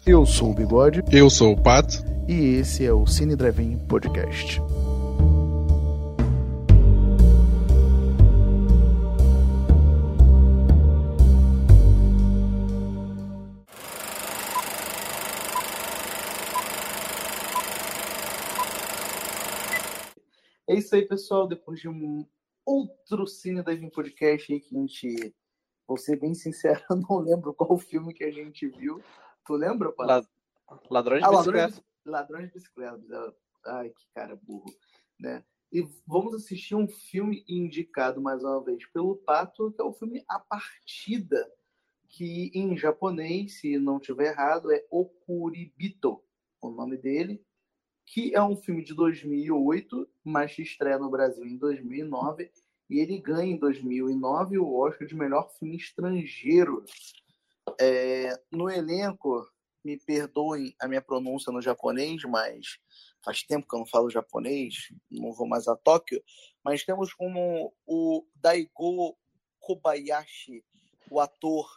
Eu sou o Bigode. Eu sou o Pato. E esse é o Cine Drive-In Podcast. É isso aí, pessoal. Depois de um outro Cine Drive-In Podcast aí que a gente... Vou ser bem sincero, eu não lembro qual filme que a gente viu. Tu lembra, Pato? Ladrões de Bicicleta. Ladrões de Bicicleta. Ai, que cara burro, né? E vamos assistir um filme indicado mais uma vez pelo Pato, que é o filme A Partida, que em japonês, se não estiver errado, é Okuribito, o nome dele, que é um filme de 2008, mas se estreia no Brasil em 2009, e ele ganha em 2009 o Oscar de melhor filme estrangeiro. No elenco, me perdoem a minha pronúncia no japonês, mas faz tempo que eu não falo japonês, não vou mais a Tóquio, mas temos como o Daigo Kobayashi, o ator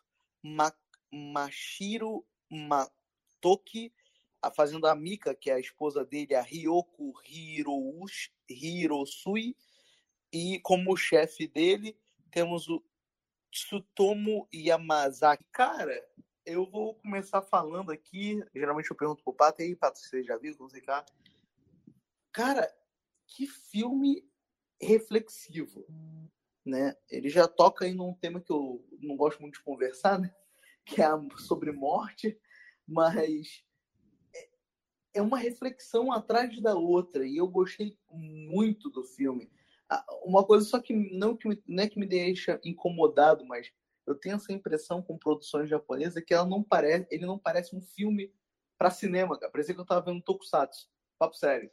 Mashiro Matoki, fazendo a Mika, que é a esposa dele, a Ryoko Hirosui, e como chefe dele temos o Tsutomu Yamazaki. Cara, eu vou começar falando aqui, geralmente eu pergunto pro Pato, e aí, Pato, você já viu? Não sei cá. Cara, que filme reflexivo, né? Ele já toca aí num tema que eu não gosto muito de conversar, né? Que é sobre morte, mas é uma reflexão atrás da outra, e eu gostei muito do filme. Uma coisa só que não é que me deixa incomodado, mas eu tenho essa impressão com produções japonesas que ele não parece um filme para cinema, cara. Parecia que eu tava vendo Tokusatsu. Papo sério.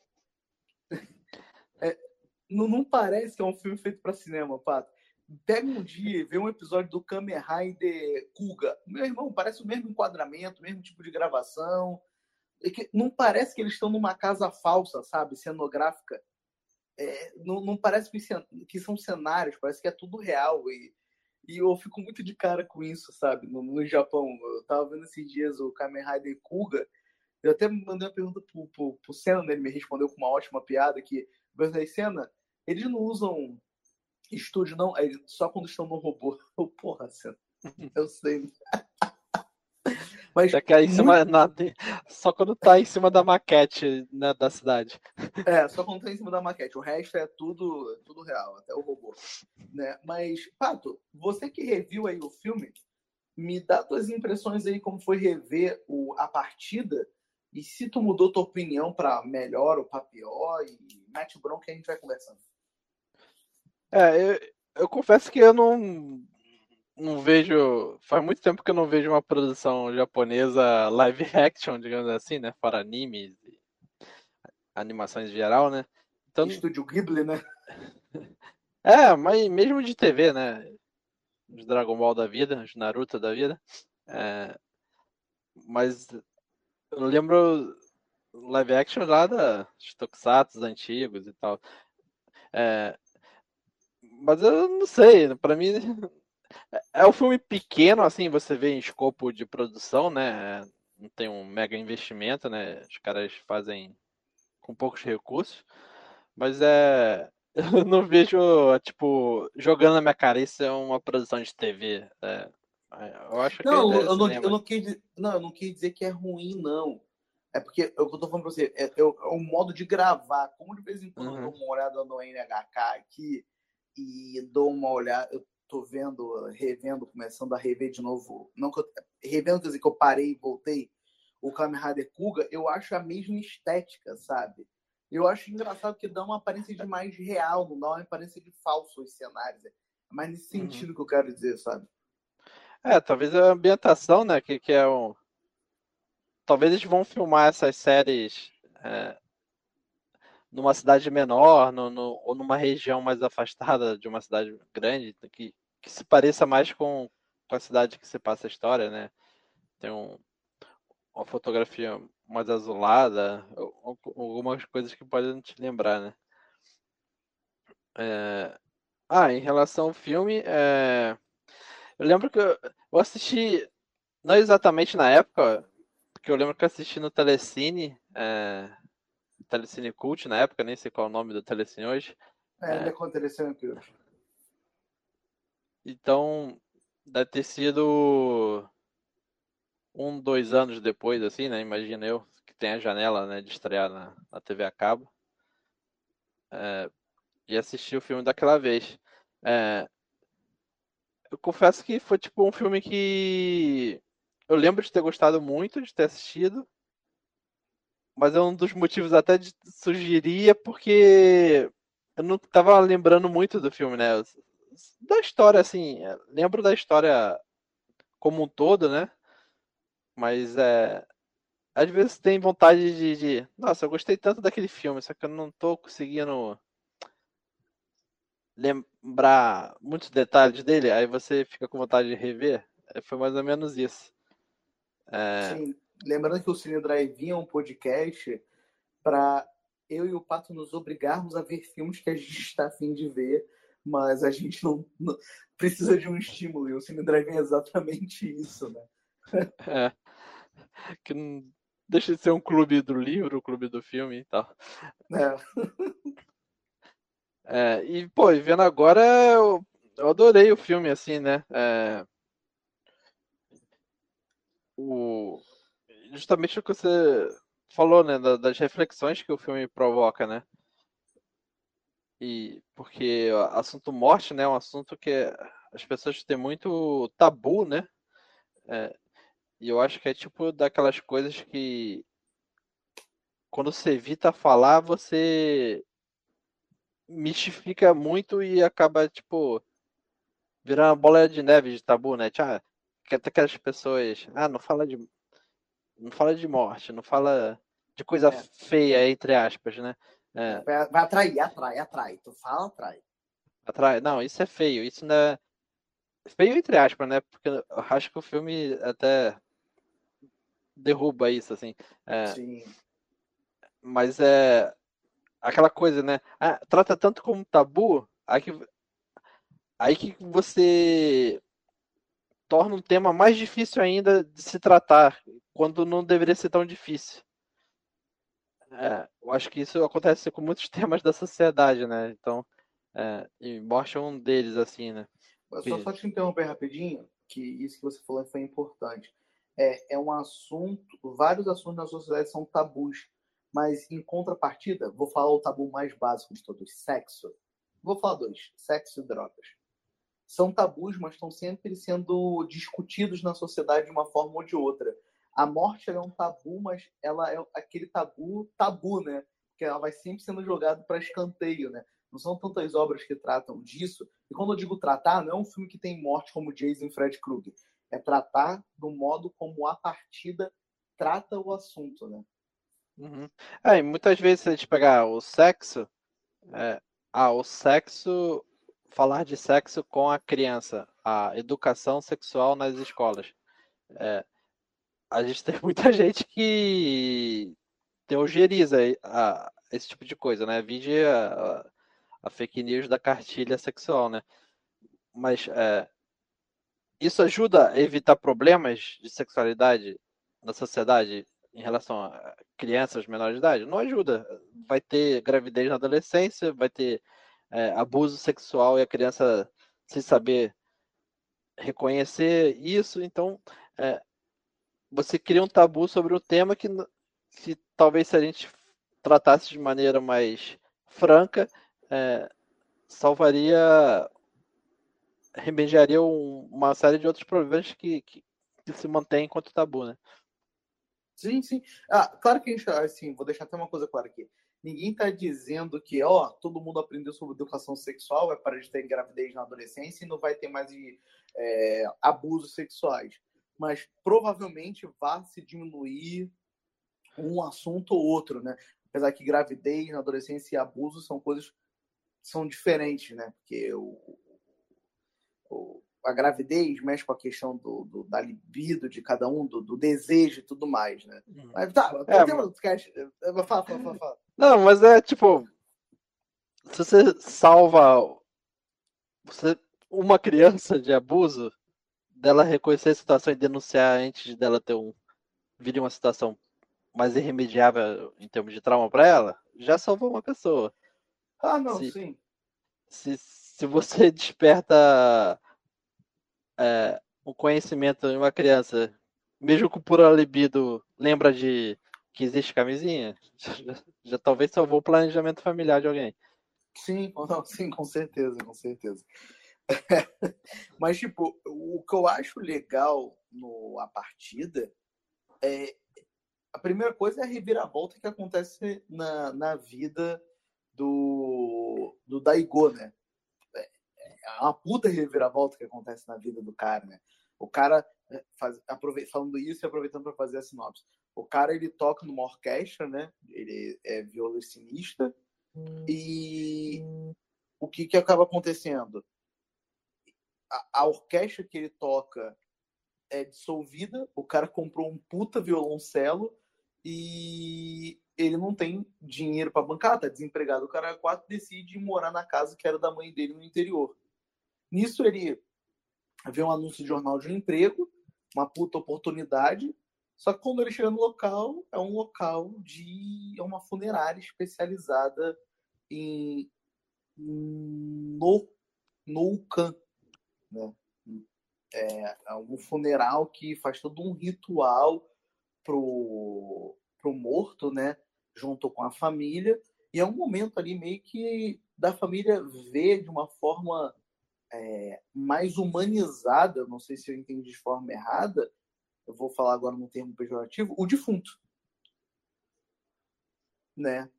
Não parece que é um filme feito para cinema, Pato. Pega um dia e vê um episódio do Kamen Rider Kuga. Meu irmão, parece o mesmo enquadramento, o mesmo tipo de gravação. Não parece que eles estão numa casa falsa, sabe? Cenográfica. Não parece que são cenários, parece que é tudo real. E eu fico muito de cara com isso, sabe? No Japão. Eu tava vendo esses dias o Kamen Rider Kuga. Eu até mandei uma pergunta pro Senna, né? Ele me respondeu com uma ótima piada que, Senna, eles não usam estúdio, não? Só quando estão no robô. Porra, Senna. Eu sei. Mas só quando tá em cima da maquete, né, da cidade. Só quando tá em cima da maquete. O resto é tudo real, até o robô. Né? Mas, Pato, você que reviu aí o filme, me dá tuas impressões aí como foi rever A Partida e se tu mudou tua opinião para melhor ou para pior, e mete o bronca que a gente vai conversando. Eu confesso que eu não vejo. Faz muito tempo que eu não vejo uma produção japonesa live action, digamos assim, né? Fora animes e animações em geral, né? Então, Estúdio Ghibli, né? Mas mesmo de TV, né? Os Dragon Ball da vida, os Naruto da vida. Mas eu lembro live action lá dos Tokusatsu antigos e tal. Mas eu não sei, pra mim é um filme pequeno, assim, você vê em escopo de produção, né? Não tem um mega investimento, né? Os caras fazem com poucos recursos. Mas eu não vejo, tipo, jogando na minha cara, isso é uma produção de TV. Eu acho que eu não quis dizer que é ruim, não. É porque o que eu tô falando pra você é um modo de gravar. Como de vez em quando eu dou uma olhada no NHK aqui e dou uma olhada, eu tô revendo, começando a rever de novo. Não que eu, revendo, quer dizer que eu parei e voltei. O Kamen Rider Kuga, eu acho a mesma estética, sabe? Eu acho engraçado que dá uma aparência de mais real, não dá uma aparência de falso os cenários. É mais nesse sentido que eu quero dizer, sabe? Talvez a ambientação, né? Que é um. Talvez eles vão filmar essas séries numa cidade menor, ou numa região mais afastada de uma cidade grande, que se pareça mais com a cidade que se passa a história, né? Tem uma fotografia mais azulada, algumas coisas que podem te lembrar, né? Em relação ao filme, eu lembro que eu assisti, não exatamente na época, porque eu lembro que eu assisti no Telecine, Telecine Cult na época, nem sei qual é o nome do Telecine hoje. Ainda aconteceu aqui hoje. Então, deve ter sido 2 anos depois, assim, né? Imagina eu, que tem a janela, né, de estrear na TV a cabo. E assisti o filme daquela vez. Eu confesso que foi tipo um filme que eu lembro de ter gostado muito, de ter assistido, mas é um dos motivos até de sugerir porque eu não tava lembrando muito do filme, né? Da história, assim, lembro da história como um todo, né? Mas às vezes tem vontade nossa, eu gostei tanto daquele filme, só que eu não tô conseguindo lembrar muitos detalhes dele, aí você fica com vontade de rever. Foi mais ou menos isso. Sim, lembrando que o Cine Drive é um podcast para eu e o Pato nos obrigarmos a ver filmes que a gente está afim de ver, mas a gente não precisa de um estímulo, e o Cine Drive é exatamente isso, né? Que não deixa de ser um clube do livro, um clube do filme e tal. E, pô, vendo agora, eu adorei o filme, assim, né? Justamente o que você falou, né? Das reflexões que o filme provoca, né? E porque o assunto morte, né? É um assunto que as pessoas têm muito tabu, né? E eu acho que é tipo daquelas coisas que quando você evita falar, você mistifica muito e acaba, tipo, virando uma bola de neve de tabu, né? Que até aquelas pessoas, não fala de morte, não fala de coisa feia, entre aspas, né? Vai atrai. Tu fala, atrai. Não, isso é feio, isso não é feio entre aspas, né? Porque eu acho que o filme até derruba isso, assim. Sim. Mas é aquela coisa, né? Trata tanto como tabu, aí que você torna um tema mais difícil ainda de se tratar, quando não deveria ser tão difícil. Eu acho que isso acontece com muitos temas da sociedade, né? Então, e morte é um deles, assim, né? Só te interromper rapidinho, que isso que você falou foi importante. É um assunto, vários assuntos na sociedade são tabus, mas em contrapartida, vou falar o tabu mais básico de todos, sexo. Vou falar dois, sexo e drogas. São tabus, mas estão sempre sendo discutidos na sociedade de uma forma ou de outra. A morte é um tabu, mas ela é aquele tabu, né? Porque ela vai sempre sendo jogada para escanteio, né? Não são tantas obras que tratam disso. E quando eu digo tratar, não é um filme que tem morte como Jason e Fred Krueger. É tratar do modo como a partida trata o assunto, né? Uhum. E muitas vezes, se a gente pegar o sexo, o sexo, falar de sexo com a criança, a educação sexual nas escolas. A gente tem muita gente que teoriza esse tipo de coisa, né? Vide a fake news da cartilha sexual, né? Mas isso ajuda a evitar problemas de sexualidade na sociedade em relação a crianças menores de idade? Não ajuda. Vai ter gravidez na adolescência, vai ter abuso sexual e a criança sem saber reconhecer isso. Então, você cria um tabu sobre um tema que talvez se a gente tratasse de maneira mais franca, salvaria, remediaria uma série de outros problemas que se mantém enquanto tabu, né? Sim, sim. Claro que a gente, assim, vou deixar até uma coisa clara aqui. Ninguém está dizendo que, todo mundo aprendeu sobre educação sexual, vai parar de ter gravidez na adolescência e não vai ter mais abusos sexuais. Mas provavelmente vai se diminuir um assunto ou outro, né? Apesar que gravidez na adolescência e abuso são coisas são diferentes, né? Porque a gravidez mexe com a questão da libido de cada um, do desejo e tudo mais, né? Mas fala. Não, mas tipo, se você salva uma criança de abuso, dela reconhecer a situação e denunciar antes dela ter vire uma situação mais irremediável em termos de trauma para ela, já salvou uma pessoa. Ah, não, Se, sim. se você desperta um conhecimento em uma criança, mesmo com pura libido, lembra de que existe camisinha, já talvez salvou o planejamento familiar de alguém. Sim, não, sim, com certeza, com certeza. Mas, tipo, o que eu acho legal no A Partida é. A primeira coisa é a reviravolta que acontece na vida do Daigo, né? É uma puta reviravolta que acontece na vida do cara, né? O cara, falando isso e aproveitando para fazer a sinopse, o cara ele toca numa orquestra, né? Ele é violonista e o que acaba acontecendo? A orquestra que ele toca é dissolvida, o cara comprou um puta violoncelo e ele não tem dinheiro para bancar, tá desempregado. O cara 4 decide morar na casa que era da mãe dele no interior. Nisso ele vê um anúncio de jornal de um emprego, uma puta oportunidade, só que quando ele chega no local, é um local é uma funerária especializada em no Ucan, né? É um funeral que faz todo um ritual pro morto, né? Junto com a família. E é um momento ali meio que da família ver de uma forma mais humanizada, não sei se eu entendi de forma errada, eu vou falar agora num termo pejorativo, o defunto, né?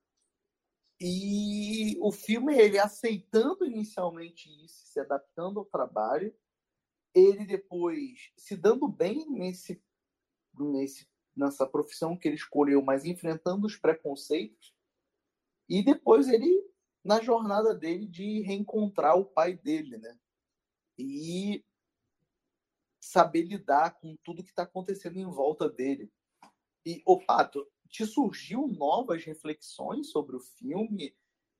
E o filme, ele aceitando inicialmente isso, se adaptando ao trabalho, ele depois se dando bem nessa profissão que ele escolheu, mas enfrentando os preconceitos, e depois ele na jornada dele de reencontrar o pai dele, né? E saber lidar com tudo que está acontecendo em volta dele. E, ô Pato, te surgiu novas reflexões sobre o filme?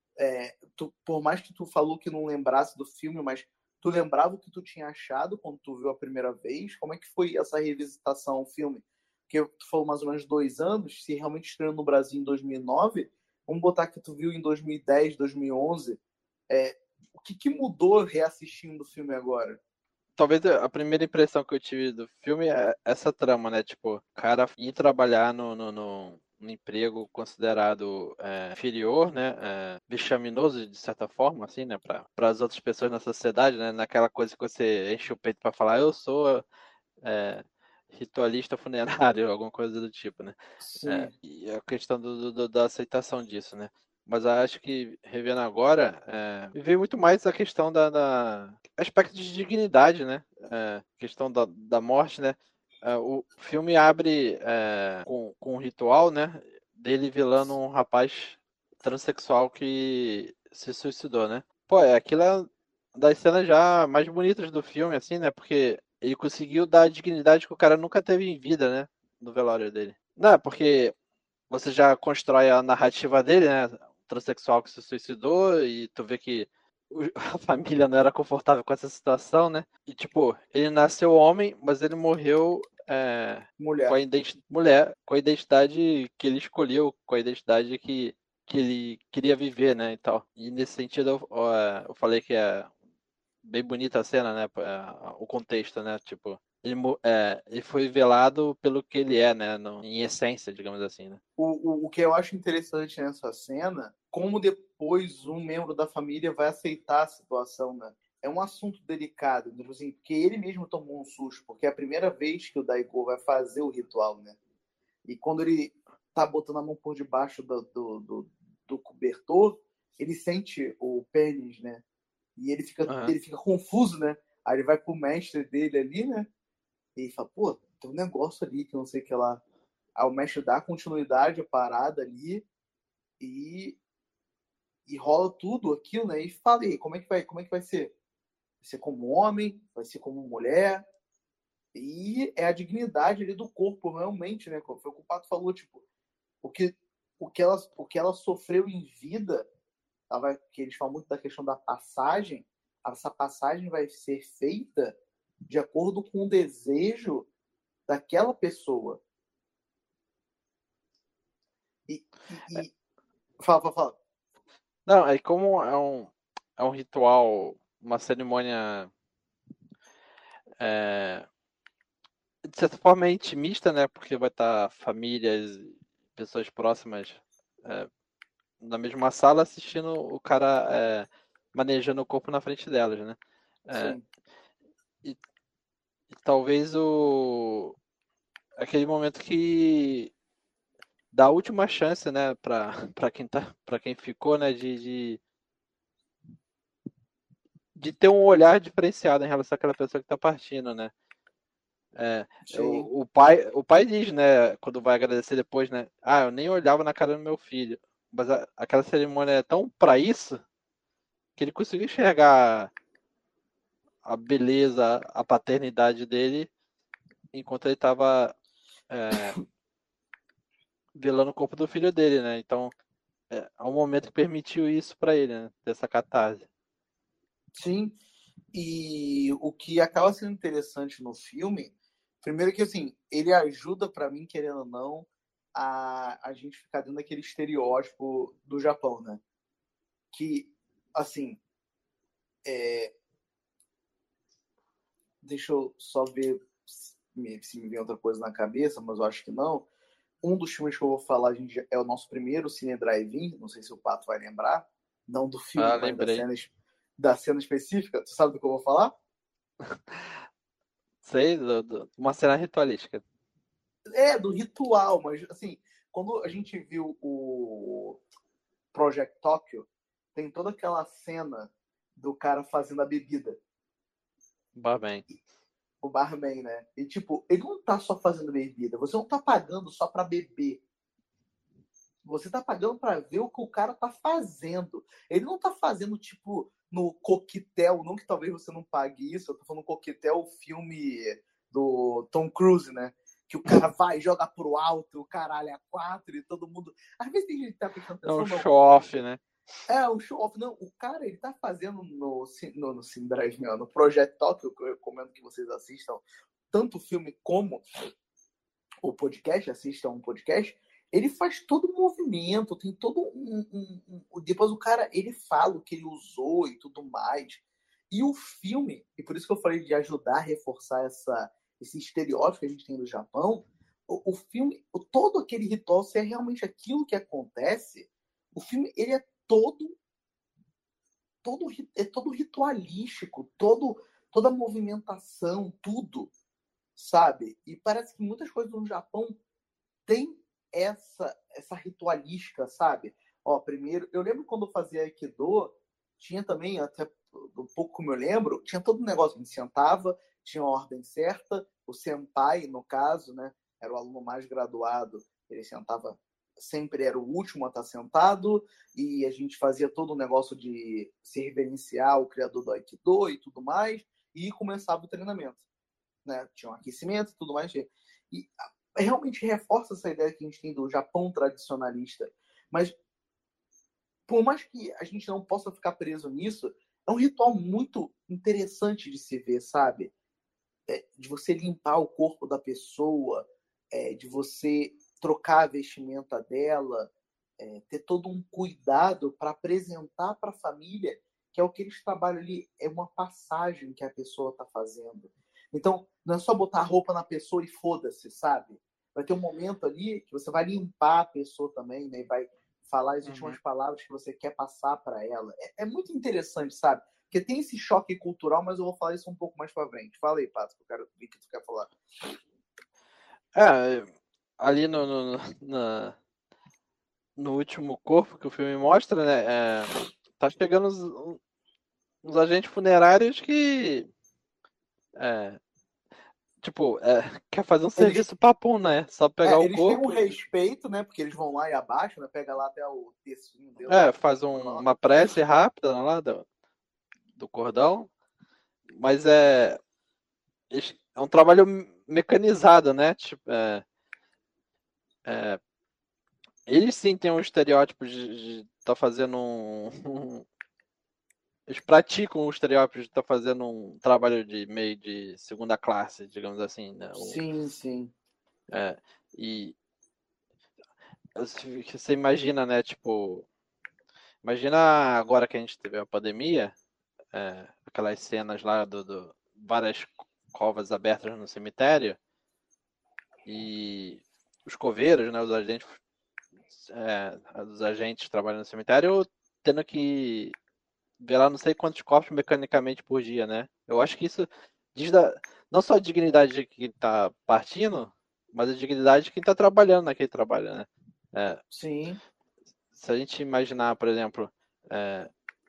Por mais que tu falou que não lembrasse do filme, mas tu lembrava o que tu tinha achado quando tu viu a primeira vez? Como é que foi essa revisitação ao filme? Porque tu falou mais ou menos 2 anos, se realmente estreou no Brasil em 2009, vamos botar que tu viu em 2010, 2011. O que mudou reassistindo o filme agora? Talvez a primeira impressão que eu tive do filme é essa trama, né? Tipo, o cara ir trabalhar no emprego considerado inferior, né? Vexaminoso de certa forma, assim, né? Para as outras pessoas na sociedade, né? Naquela coisa que você enche o peito para falar, eu sou ritualista funerário, alguma coisa do tipo, né? Sim. E a questão da aceitação disso, né? Mas eu acho que, revendo agora, me veio muito mais a questão da aspecto de dignidade, né? Questão da morte, né? O filme abre com um ritual, né? Dele velando um rapaz transexual que se suicidou, né? Pô, aquilo é das cenas já mais bonitas do filme, assim, né? Porque ele conseguiu dar a dignidade que o cara nunca teve em vida, né? No velório dele. Não, porque você já constrói a narrativa dele, né? O transexual que se suicidou e tu vê que a família não era confortável com essa situação, né? E tipo, ele nasceu homem, mas ele morreu com Mulher. a mulher, com a identidade que ele escolheu, com a identidade que ele queria viver, né? E tal. E nesse sentido eu falei que é bem bonita a cena, né? O contexto, né? Tipo, ele foi velado pelo que ele é, né? Em essência, digamos assim, né? O que eu acho interessante nessa cena, como depois um membro da família vai aceitar a situação, né? É um assunto delicado, tipo assim, porque ele mesmo tomou um susto, porque é a primeira vez que o Daigo vai fazer o ritual, né? E quando ele tá botando a mão por debaixo do cobertor, ele sente o pênis, né? E Uhum. ele fica confuso, né? Aí ele vai pro mestre dele ali, né? E ele fala, pô, tem um negócio ali que não sei o que lá. Aí o mestre dá continuidade à parada ali e, e rola tudo aquilo, né? E fala, aí, como é que vai ser? Vai ser como homem? Vai ser como mulher? E é a dignidade ali do corpo, realmente, né? Foi o que o Pato falou, tipo, o que, o que ela sofreu em vida, que eles falam muito da questão da passagem, essa passagem vai ser feita de acordo com o desejo daquela pessoa. Fala. Não, é como é um ritual, uma cerimônia de certa forma é intimista, né? Porque vai estar famílias, pessoas próximas na mesma sala assistindo o cara manejando o corpo na frente delas, né? Sim. E talvez aquele momento que dá a última chance, né, para quem ficou, né, de ter um olhar diferenciado em relação àquela pessoa que está partindo, né? O pai diz, né, quando vai agradecer depois, né? Ah, eu nem olhava na cara do meu filho. Mas aquela cerimônia é tão para isso que ele conseguiu enxergar a beleza, a paternidade dele enquanto ele estava velando o corpo do filho dele, né? Então, é um momento que permitiu isso para ele, né? Dessa catarse. Sim. E o que acaba sendo interessante no filme, primeiro que assim, ele ajuda para mim, querendo ou não, a gente ficar dentro daquele estereótipo do Japão, né? Que, assim, deixa eu só ver se me vem outra coisa na cabeça, mas eu acho que não. Um dos filmes que eu vou falar é o nosso primeiro Cine Drive-In, não sei se o Pato vai lembrar, não do filme, mas lembrei. da cena específica. Tu sabe do que eu vou falar? Sei, uma cena ritualística. Do ritual, mas assim, quando a gente viu o Project Tokyo, tem toda aquela cena do cara fazendo a bebida. Barman. O barman, né? E tipo, ele não tá só fazendo bebida, você não tá pagando só pra beber. Você tá pagando pra ver o que o cara tá fazendo. Ele não tá fazendo, tipo, no coquetel, não que talvez você não pague isso, eu tô falando coquetel, o filme do Tom Cruise, né? Que o cara vai e joga pro alto, o caralho é 4 e todo mundo. Às vezes tem gente que tá prestando É um atenção, não. show-off, né? Um show-off. Não, o cara, ele tá fazendo no Cine Drive, no Project Talk, eu recomendo que vocês assistam tanto o filme como o podcast, assistam um podcast, ele faz todo um movimento, tem todo depois o cara, ele fala o que ele usou e tudo mais. E o filme, e por isso que eu falei de ajudar a reforçar esse estereótipo que a gente tem no Japão, o filme, todo aquele ritual, se é realmente aquilo que acontece, o filme, ele é todo ritualístico, toda movimentação, tudo, sabe? E parece que muitas coisas no Japão tem essa ritualística, sabe? Ó, primeiro, eu lembro quando eu fazia Aikido, tinha também, até um pouco como eu lembro, tinha todo um negócio, a gente sentava, tinha a ordem certa, o senpai, no caso, né, era o aluno mais graduado, ele sentava, sempre era o último a estar sentado, e a gente fazia todo um negócio de se reverenciar o criador do Aikido e tudo mais, e começava o treinamento, né? Tinha um aquecimento e tudo mais. E realmente reforça essa ideia que a gente tem do Japão tradicionalista. Mas, por mais que a gente não possa ficar preso nisso, é um ritual muito interessante de se ver, sabe? De você limpar o corpo da pessoa, de você trocar a vestimenta dela, ter todo um cuidado para apresentar para a família que é o que eles trabalham ali, é uma passagem que a pessoa está fazendo. Então, não é só botar a roupa na pessoa e foda-se, sabe? Vai ter um momento ali que você vai limpar a pessoa também, né? E vai falar as últimas palavras que você quer passar para ela. É muito interessante, sabe? Porque tem esse choque cultural, mas eu vou falar isso um pouco mais para frente. Fala aí, Pato, que eu quero ver o que tu quer falar. Ali no último corpo que o filme mostra, né? Tá chegando uns agentes funerários que quer fazer um serviço papum, né? Só pegar o eles têm um corpo. respeito, né? Porque eles vão lá e abaixam, né? Pega lá até o tecinho dele. Faz uma prece rápida lá do cordão. Mas é um trabalho mecanizado, né? Tipo, eles sim têm um estereótipo de estar fazendo eles praticam o estereótipo de estar fazendo um trabalho de meio de segunda classe, digamos assim, né? Sim. E Você imagina, né? Tipo, imagina agora que a gente teve a pandemia, aquelas cenas lá várias covas abertas no cemitério e os coveiros, né? Os agentes trabalhando no cemitério tendo que ver lá não sei quantos corpos mecanicamente por dia, né? Eu acho que isso diz não só a dignidade de quem tá partindo, mas a dignidade de quem tá trabalhando naquele trabalho, né? É, Sim, se a gente imaginar, por exemplo, é,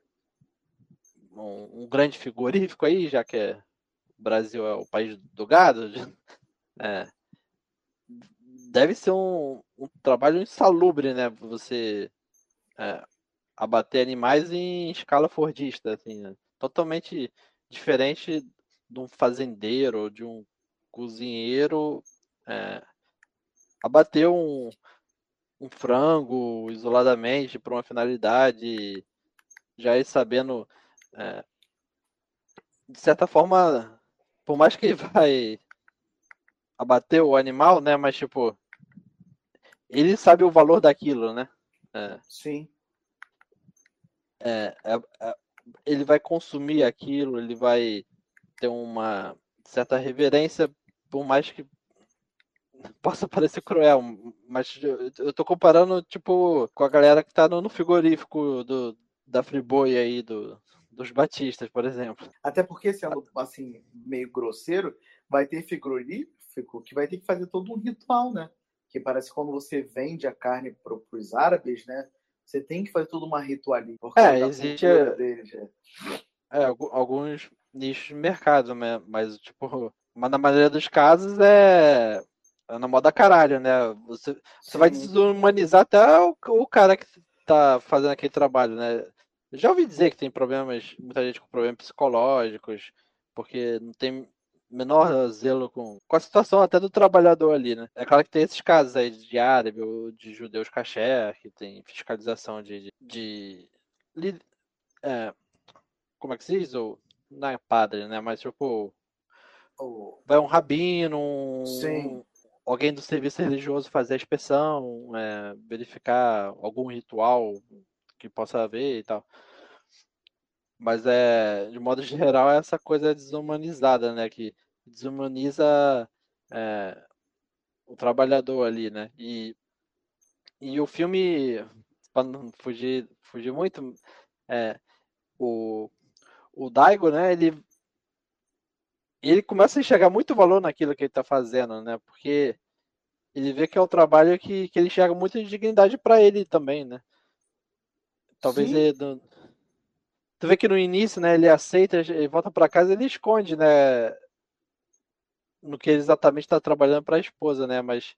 um grande frigorífico aí, já que o Brasil é o país do gado, é, deve ser um trabalho insalubre, né? Você é, abater animais em escala fordista, assim, né? Totalmente diferente de um fazendeiro, de um cozinheiro é, abater um frango isoladamente para uma finalidade, já ir sabendo, é, de certa forma, por mais que vai abater o animal, né? Mas tipo, ele sabe o valor daquilo, né? É, sim. é, é, é, ele vai consumir aquilo, ele vai ter uma certa reverência, por mais que possa parecer cruel, mas eu tô comparando, tipo, com a galera que tá no frigorífico da Friboi aí, dos Batistas, por exemplo. Até porque, sendo assim, meio grosseiro, vai ter frigorífico que vai ter que fazer todo um ritual, né? Que parece que quando você vende a carne para os árabes, né? Você tem que fazer toda uma ritualidade por causa da Existe cultura deles. Né? alguns nichos de mercado, né? Mas, tipo, mas na maioria dos casos é na moda caralho, né? Você vai Sim, desumanizar até o cara que tá fazendo aquele trabalho, né? Eu já ouvi dizer que tem problemas, muita gente com problemas psicológicos, porque não tem menor zelo com a situação até do trabalhador ali, né? É claro que tem esses casos aí de árabe ou de judeus caché, que tem fiscalização de é, como é que se diz? Não é padre, né? Mas tipo, o- vai um rabino, sim, alguém do serviço religioso fazer a inspeção, verificar algum ritual que possa haver e tal. Mas de modo geral, é essa coisa desumanizada, né? Que desumaniza é, o trabalhador ali, né? E o filme, para não fugir muito, é, o, o Daigo, né? Ele começa a enxergar muito valor naquilo que ele está fazendo, né? Porque ele vê que é o trabalho que ele enxerga muita dignidade para ele também, né? Talvez sim. ele. Tu vê que no início, né, ele aceita, ele volta para casa, ele esconde, né, no que ele exatamente está trabalhando para a esposa, né? Mas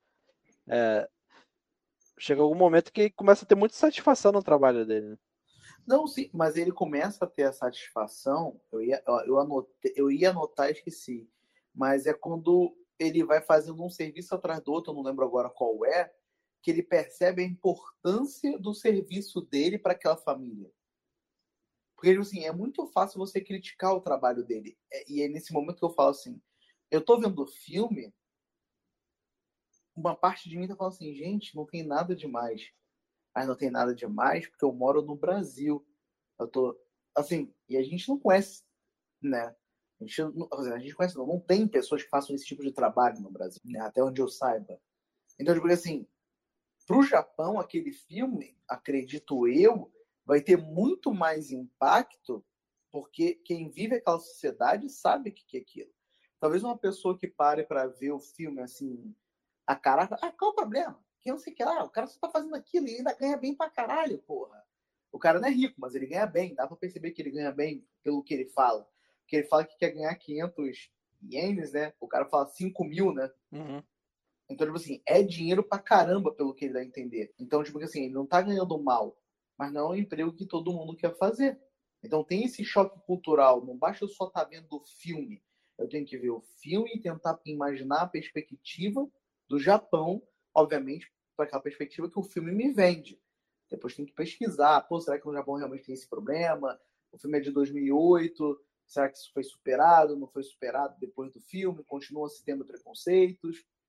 chega algum momento que ele começa a ter muita satisfação no trabalho dele, né? Não, sim, mas ele começa a ter a satisfação. Eu ia anotar e esqueci. Mas é quando ele vai fazendo um serviço atrás do outro, eu não lembro agora qual é, que ele percebe a importância do serviço dele para aquela família. Porque, tipo assim, é muito fácil você criticar o trabalho dele. E é nesse momento que eu falo assim: eu tô vendo o filme, uma parte de mim tá falando assim, gente, não tem nada demais. Mas não tem nada demais porque eu moro no Brasil. Eu tô. Assim, e a gente não conhece, né? A gente conhece, não tem pessoas que façam esse tipo de trabalho no Brasil, né? Até onde eu saiba. Então, tipo assim, pro Japão, aquele filme, acredito eu, vai ter muito mais impacto porque quem vive aquela sociedade sabe o que é aquilo. Talvez uma pessoa que pare para ver o filme assim, a cara, qual é o problema? Que não sei o que lá, o cara só tá fazendo aquilo e ainda ganha bem pra caralho, porra. O cara não é rico, mas ele ganha bem, dá pra perceber que ele ganha bem pelo que ele fala. Porque ele fala que quer ganhar 500 ienes, né? O cara fala 5 mil, né? Uhum. Então, tipo assim, é dinheiro pra caramba pelo que ele dá a entender. Então, tipo assim, ele não tá ganhando mal, mas não é um emprego que todo mundo quer fazer. Então tem esse choque cultural. Não basta eu só estar vendo o filme. Eu tenho que ver o filme e tentar imaginar a perspectiva do Japão, obviamente, para aquela perspectiva que o filme me vende. Depois tem que pesquisar. Pô, será que no Japão realmente tem esse problema? O filme é de 2008. Será que isso foi superado? Não foi superado depois do filme? Continua se tendo preconceitos?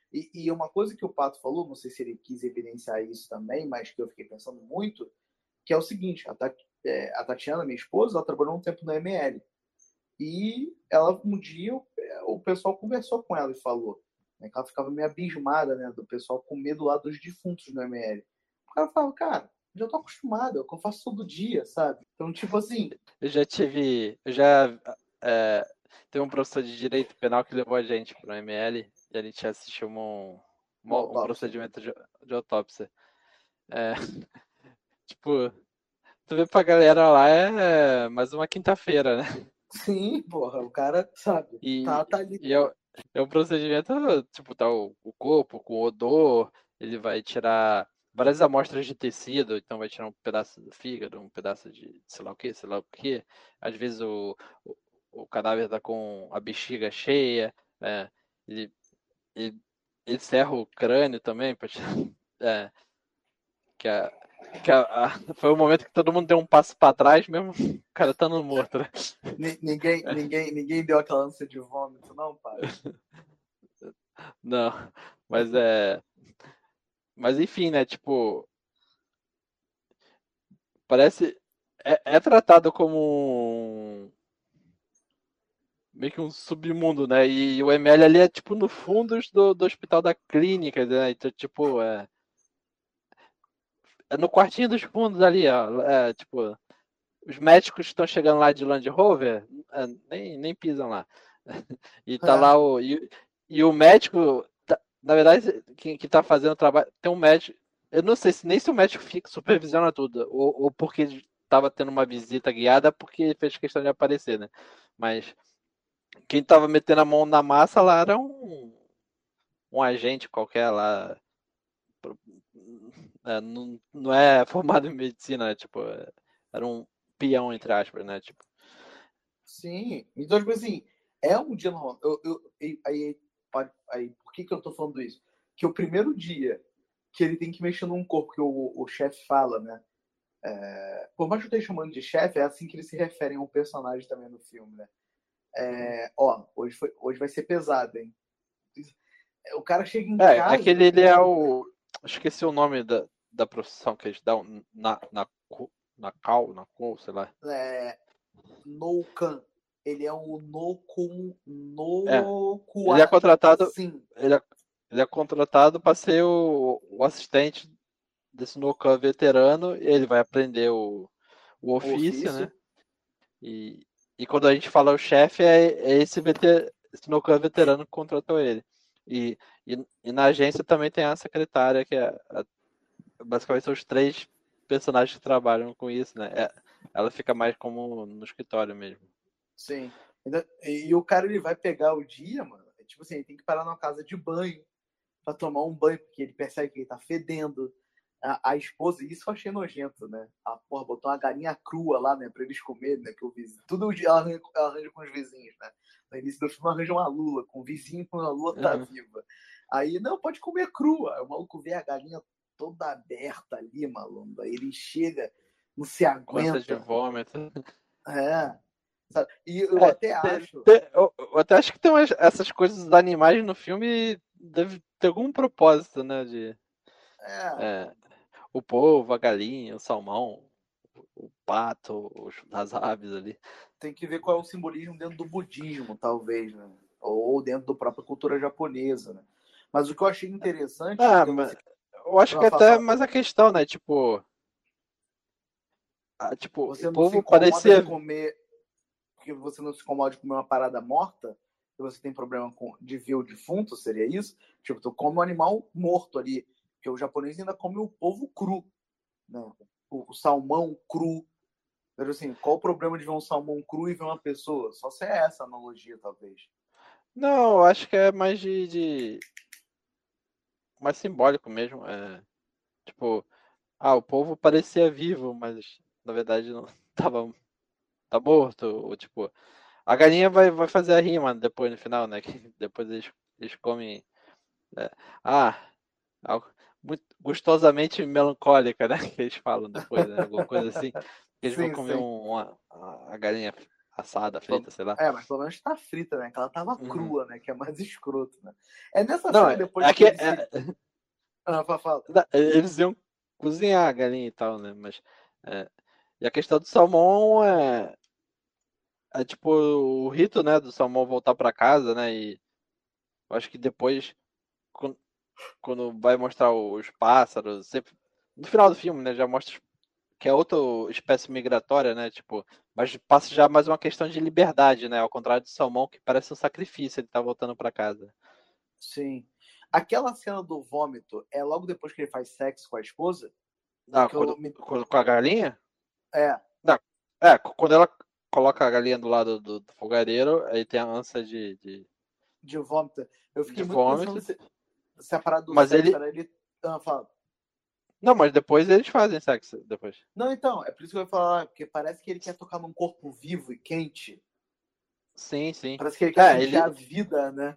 E uma coisa que o Pato falou, não sei se ele quis evidenciar isso também, mas que eu fiquei pensando muito, que é o seguinte, a Tatiana, minha esposa, ela trabalhou um tempo no ML. E ela, um dia, o pessoal conversou com ela e falou, né, que ela ficava meio abismada, né, do pessoal com medo lá dos defuntos no ML. O cara falava, cara, já tô acostumado, é o que eu faço todo dia, sabe? Então, tipo assim... Teve um professor de direito penal que levou a gente pro ML e a gente assistiu um procedimento de autópsia. Tipo, tu vê pra galera lá é mais uma quinta-feira, né? Sim, porra, o cara, sabe, tá ali. E é um procedimento, tipo, tá o corpo com odor, ele vai tirar várias amostras de tecido, então vai tirar um pedaço do fígado, um pedaço de sei lá o que. Às vezes o cadáver tá com a bexiga cheia, né? Ele, ele, ele serra o crânio também, pra tirar, é, que a, foi o momento que todo mundo deu um passo pra trás, mesmo o cara estando morto, né? Ninguém deu aquela ânsia de vômito, não, pai? Não, mas Mas enfim, né? Tipo, parece. É tratado como meio que um submundo, né? E o ML ali é tipo no fundo do hospital da clínica, né? Então, tipo, é no quartinho dos fundos ali, ó. Tipo, os médicos estão chegando lá de Land Rover, nem pisam lá. E tá lá e o médico, na verdade, que tá fazendo o trabalho, tem um médico. Eu não sei nem se o médico fica, supervisiona tudo, ou porque estava tendo uma visita guiada, porque fez questão de aparecer, né? Mas quem tava metendo a mão na massa lá era um agente qualquer lá. Não é formado em medicina, né? Tipo, era um peão, entre aspas, né? Tipo, Sim. Então, tipo assim, é um dia normal. Aí, por que eu tô falando isso? Que o primeiro dia que ele tem que mexer num corpo, que o chefe fala, né? Por mais que eu esteja chamando de chefe, é assim que eles se referem ao personagem também no filme, né? Hoje vai ser pesado, hein? O cara chega em casa... que ele é o... Esqueci o nome da profissão que eles dão, na cal, sei lá. Noucan. Ele é um Ele é contratado... Sim. Ele é contratado para ser o assistente desse Noucan veterano, e ele vai aprender o ofício, né? E quando a gente fala o chefe, é esse Noucan veterano que contratou ele. E na agência também tem a secretária, que basicamente são os três personagens que trabalham com isso, né? Ela fica mais como no escritório mesmo. Sim. E o cara, ele vai pegar o dia, mano. Tipo assim, ele tem que parar numa casa de banho pra tomar um banho, porque ele percebe que ele tá fedendo. A esposa, isso eu achei nojento, né? A porra botou uma galinha crua lá, né? Pra eles comerem, né? Que o vizinho. Tudo ela arranja com os vizinhos, né? No início do filme arranja uma lula, com o vizinho quando a lula tá viva. Aí, não, pode comer crua. Aí o maluco vê a galinha toda aberta ali, maluco. Aí ele chega, não se aguenta. Gosta de vômito. Sabe? E eu até acho. Eu até acho que tem essas coisas dos animais no filme, deve ter algum propósito, né? O polvo, a galinha, o salmão, o pato, as aves ali. Tem que ver qual é o simbolismo dentro do budismo, talvez, né? Ou dentro da própria cultura japonesa, né? Mas o que eu achei interessante... eu acho que até mais a questão, né? Tipo, você o não se povo incomoda parecia... de comer... Porque você não se incomoda de comer uma parada morta, e você tem problema de ver o defunto, seria isso? Tipo, tu come um animal morto ali, porque o japonês ainda come o polvo cru, né? O salmão cru. Então, assim, qual o problema de ver um salmão cru e ver uma pessoa? Só se é essa analogia, talvez. Não, eu acho que é mais mais simbólico mesmo. Tipo, o povo parecia vivo, mas na verdade não tá morto. Ou, tipo, a galinha vai fazer a rima depois no final, né? Que depois eles comem. É, ah, muito gostosamente melancólica, né? Que eles falam depois, né? Alguma coisa assim. Que eles vão Sim, comer sim. a galinha assada, frita, sei lá. Mas pelo menos tá frita, né? Que ela tava crua, né? Que é mais escroto, né? É nessa Não, cena depois é que que ele fala. eles iam cozinhar a galinha e tal, né? Mas e a questão do salmão é tipo o rito, né, do salmão voltar pra casa, né? E eu acho que depois quando vai mostrar os pássaros, sempre no final do filme, né, já mostra que é outra espécie migratória, né? Tipo, mas passa já mais uma questão de liberdade, né? Ao contrário do salmão, que parece um sacrifício, ele tá voltando pra casa. Sim. Aquela cena do vômito é logo depois que ele faz sexo com a esposa? Ah, Que eu com a galinha? É, Não. Quando ela coloca a galinha do lado do fogareiro, aí tem a ânsia de vômito. Eu de fiquei muito pensando vômito. se a parada do Mas sexo ele. era ele. Fala. Não, mas depois eles fazem sexo. Depois. Não, então, é por isso que eu ia falar, porque parece que ele quer tocar num corpo vivo e quente. Sim, sim. Parece que ele quer sentir Ele. a vida, né?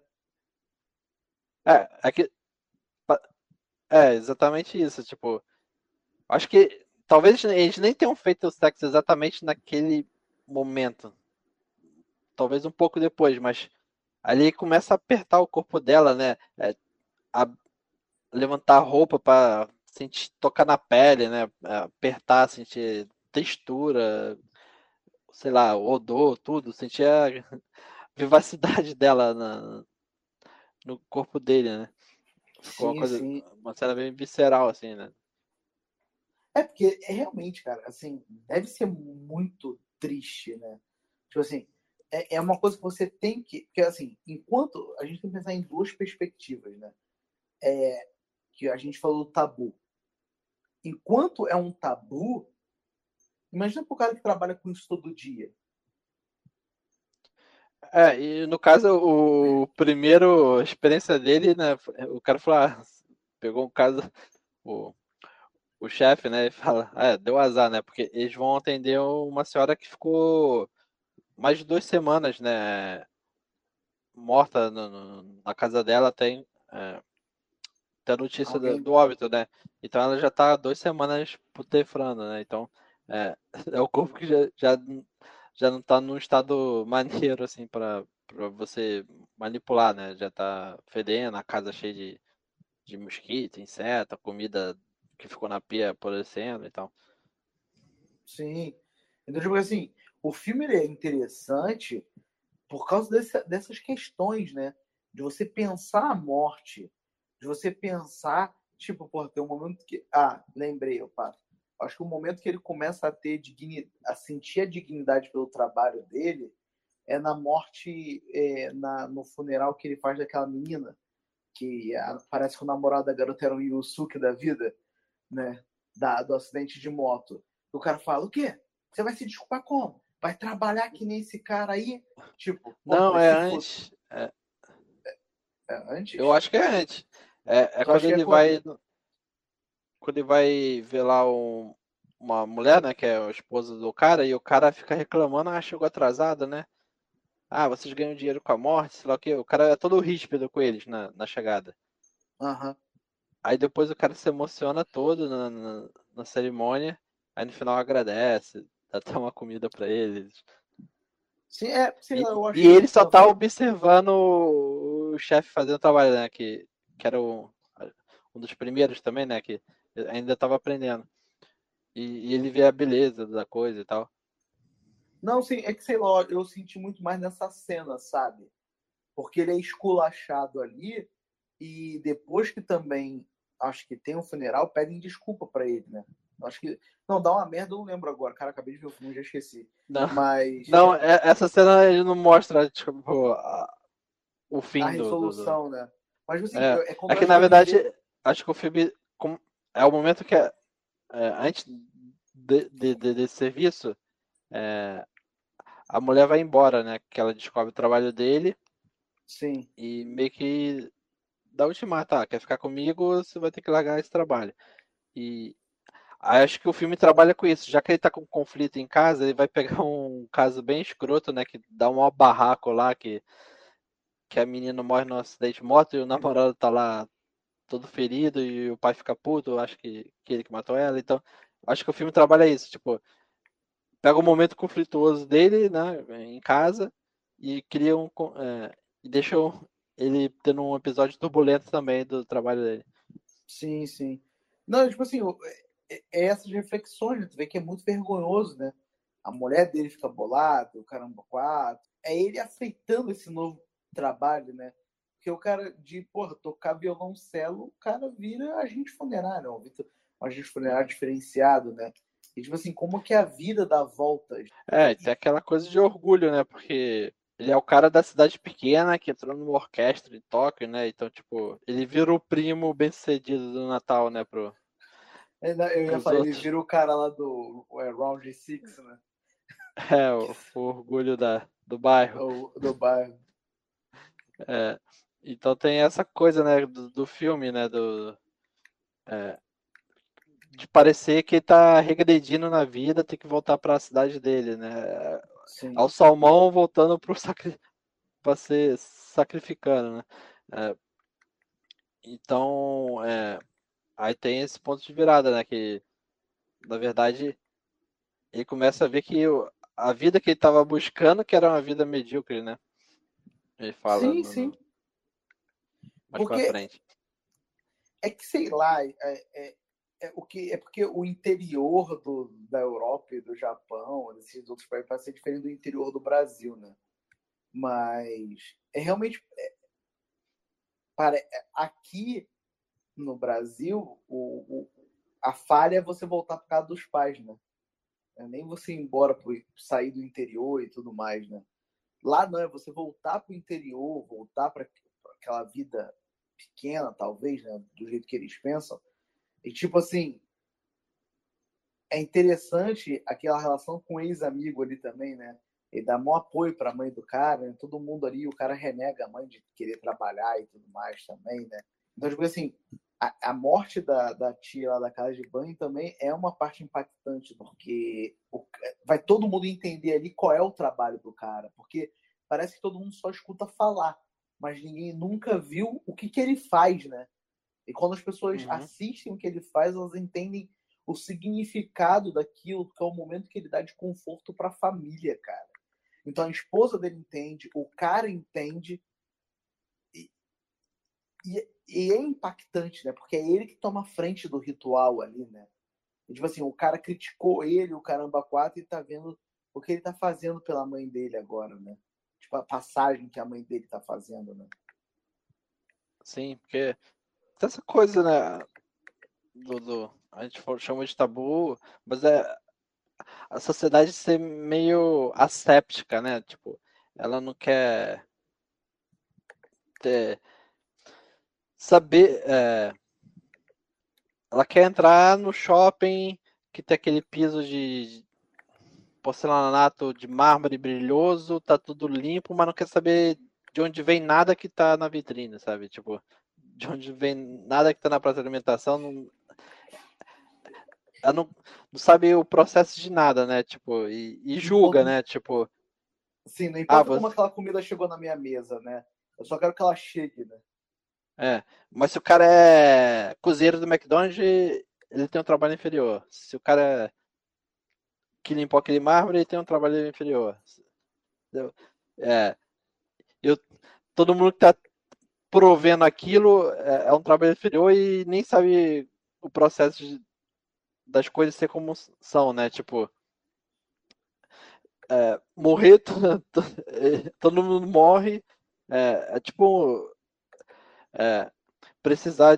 É que. Exatamente isso. Tipo, acho que talvez eles nem tenham feito o sexo exatamente naquele momento. Talvez um pouco depois, mas ali começa a apertar o corpo dela, né? A levantar a roupa para sentir, tocar na pele, né? Apertar, sentir textura, sei lá, odor, tudo, sentir a vivacidade dela no corpo dele, né? Ficou Sim, sim. uma cena bem visceral, assim, né? É porque realmente, cara, assim, deve ser muito triste, né? Tipo assim, é uma coisa que você tem que. Porque assim, enquanto. A gente tem que pensar em duas perspectivas, né? Que a gente falou do tabu. Enquanto é um tabu, imagina pro cara que trabalha com isso todo dia. E no caso, o primeiro a experiência dele, né? O cara falou, pegou um caso, o, o chefe, né? E fala, deu azar, né? Porque eles vão atender uma senhora que ficou mais de 2 semanas, né? Morta na casa dela, tem a notícia Alguém. do óbito, né? Então ela já tá 2 semanas putefrando, né? Então é, é o corpo que já não tá num estado maneiro, assim, pra você manipular, né? Já tá fedendo, a casa cheia de mosquito, inseto, a comida que ficou na pia apodrecendo e tal. Sim. Então, tipo assim, o filme ele é interessante por causa dessas questões, né? De você pensar a morte, de você pensar, tipo, pô, tem um momento que. Lembrei, eu passo. Acho que o momento que ele começa a ter a sentir a dignidade pelo trabalho dele é na morte, no funeral que ele faz daquela menina, que parece que o namorado da garota era um Yusuke da vida, né? Do acidente de moto. O cara fala, o quê? Você vai se desculpar como? Vai trabalhar que nem esse cara aí? Tipo, pô, Não, vai é se foder. antes. Eu Antes? acho que é antes. É Tu acha quando que é ele quando? vai. Quando ele vai ver lá uma mulher, né, que é a esposa do cara, e o cara fica reclamando, chegou atrasado, né? Vocês ganham dinheiro com a morte, sei lá o quê. O cara é todo ríspido com eles na chegada. Aham. Aí depois o cara se emociona todo na cerimônia, aí no final agradece, dá até uma comida pra eles. Sim, sei lá, eu E achei ele muito só tá pensado. observando o chefe fazendo o trabalho, né? Que era um dos primeiros também, né? Que ainda tava aprendendo. E ele vê a beleza da coisa e tal. Não, sim, é que sei lá, eu senti muito mais nessa cena, sabe? Porque ele é esculachado ali e depois que também acho que tem um funeral, pedem desculpa pra ele, né? Acho que. Não, dá uma merda, eu não lembro agora. Cara, acabei de ver o filme, já esqueci. Não, Mas não, essa cena ele não mostra, tipo, o a fim do. resolução, né? Mas assim, É, é quando é eu que acho que na eu me verdade, dei. acho que o filme é o momento que antes desse serviço, é, a mulher vai embora, né? Que ela descobre o trabalho dele Sim. e meio que dá ultimato, quer ficar comigo, você vai ter que largar esse trabalho. E aí acho que o filme trabalha com isso, já que ele tá com conflito em casa, ele vai pegar um caso bem escroto, né? Que dá um maior barraco lá, que a menina morre num acidente de moto e o namorado tá lá todo ferido e o pai fica puto, acho que ele que matou ela. Então, acho que o filme trabalha isso, tipo, pega o momento conflituoso dele, né, em casa e cria e deixa ele tendo um episódio turbulento também do trabalho dele. Sim, sim. Não, tipo assim, essas reflexões, né? Tu vê que é muito vergonhoso, né? A mulher dele fica bolada, o caramba, quatro. É ele aceitando esse novo trabalho, né? Porque o cara porra, tocar violoncelo, o cara vira agente funerário, um agente funerário diferenciado, né? E tipo assim, como que a vida dá voltas? E tem aquela coisa de orgulho, né? Porque ele é o cara da cidade pequena que entrou numa orquestra em Tóquio, né? Então, tipo, ele vira o primo bem-sucedido do Natal, né? Eu ia Pros falar, ele outros. vira o cara lá do Round Six, né? O orgulho do bairro. Do bairro. É, então tem essa coisa, né, do filme, né, de parecer que ele tá regredindo na vida, tem que voltar para a cidade dele, né? Sim. Ao salmão voltando para ser sacrificando, né? É, então, aí tem esse ponto de virada, né, que na verdade ele começa a ver que a vida que ele estava buscando, que era uma vida medíocre, né? Ele fala Sim, sim. mais pra Porque frente. é que, sei lá, porque o interior da Europa e do Japão, desses outros países, vai ser diferente do interior do Brasil, né? Mas é realmente. Aqui no Brasil, a falha é você voltar para casa dos pais, né? É nem você ir embora, sair do interior e tudo mais, né? Lá não, é você voltar para o interior, voltar para aquela vida pequena, talvez, né? Do jeito que eles pensam. E tipo assim, é interessante aquela relação com o ex-amigo ali também, né? Ele dá maior apoio para a mãe do cara, né? Todo mundo ali, o cara renega a mãe de querer trabalhar e tudo mais também, né? Então, tipo assim, a morte da tia lá da casa de banho também é uma parte impactante, porque vai todo mundo entender ali qual é o trabalho do cara, porque parece que todo mundo só escuta falar, mas ninguém nunca viu o que ele faz, né? E quando as pessoas assistem o que ele faz, elas entendem o significado daquilo, que é o momento que ele dá de conforto para a família, cara. Então a esposa dele entende, o cara entende, e é impactante, né? Porque é ele que toma a frente do ritual ali, né? E, tipo assim, o cara criticou ele, o caramba quatro, e tá vendo o que ele tá fazendo pela mãe dele agora, né? Tipo, a passagem que a mãe dele tá fazendo, né? Sim, porque tem essa coisa, né? A gente chama de tabu, mas é a sociedade ser meio asséptica, né? Tipo, ela não quer ter, saber. Ela quer entrar no shopping que tem aquele piso de porcelanato de mármore brilhoso, tá tudo limpo, mas não quer saber de onde vem nada que tá na vitrine, sabe? Tipo, de onde vem nada que tá na praça de alimentação, ela não sabe o processo de nada, né? Tipo, e julga, né? Tipo, sim, não importa como você, aquela comida chegou na minha mesa, né? Eu só quero que ela chegue, né? mas se o cara é cozinheiro do McDonald's, ele tem um trabalho inferior. Se o cara que limpou aquele mármore, ele tem um trabalho inferior. É, eu, todo mundo que tá provendo aquilo é um trabalho inferior e nem sabe o processo das coisas ser como são, né? Tipo, morrer, todo mundo morre. É tipo precisar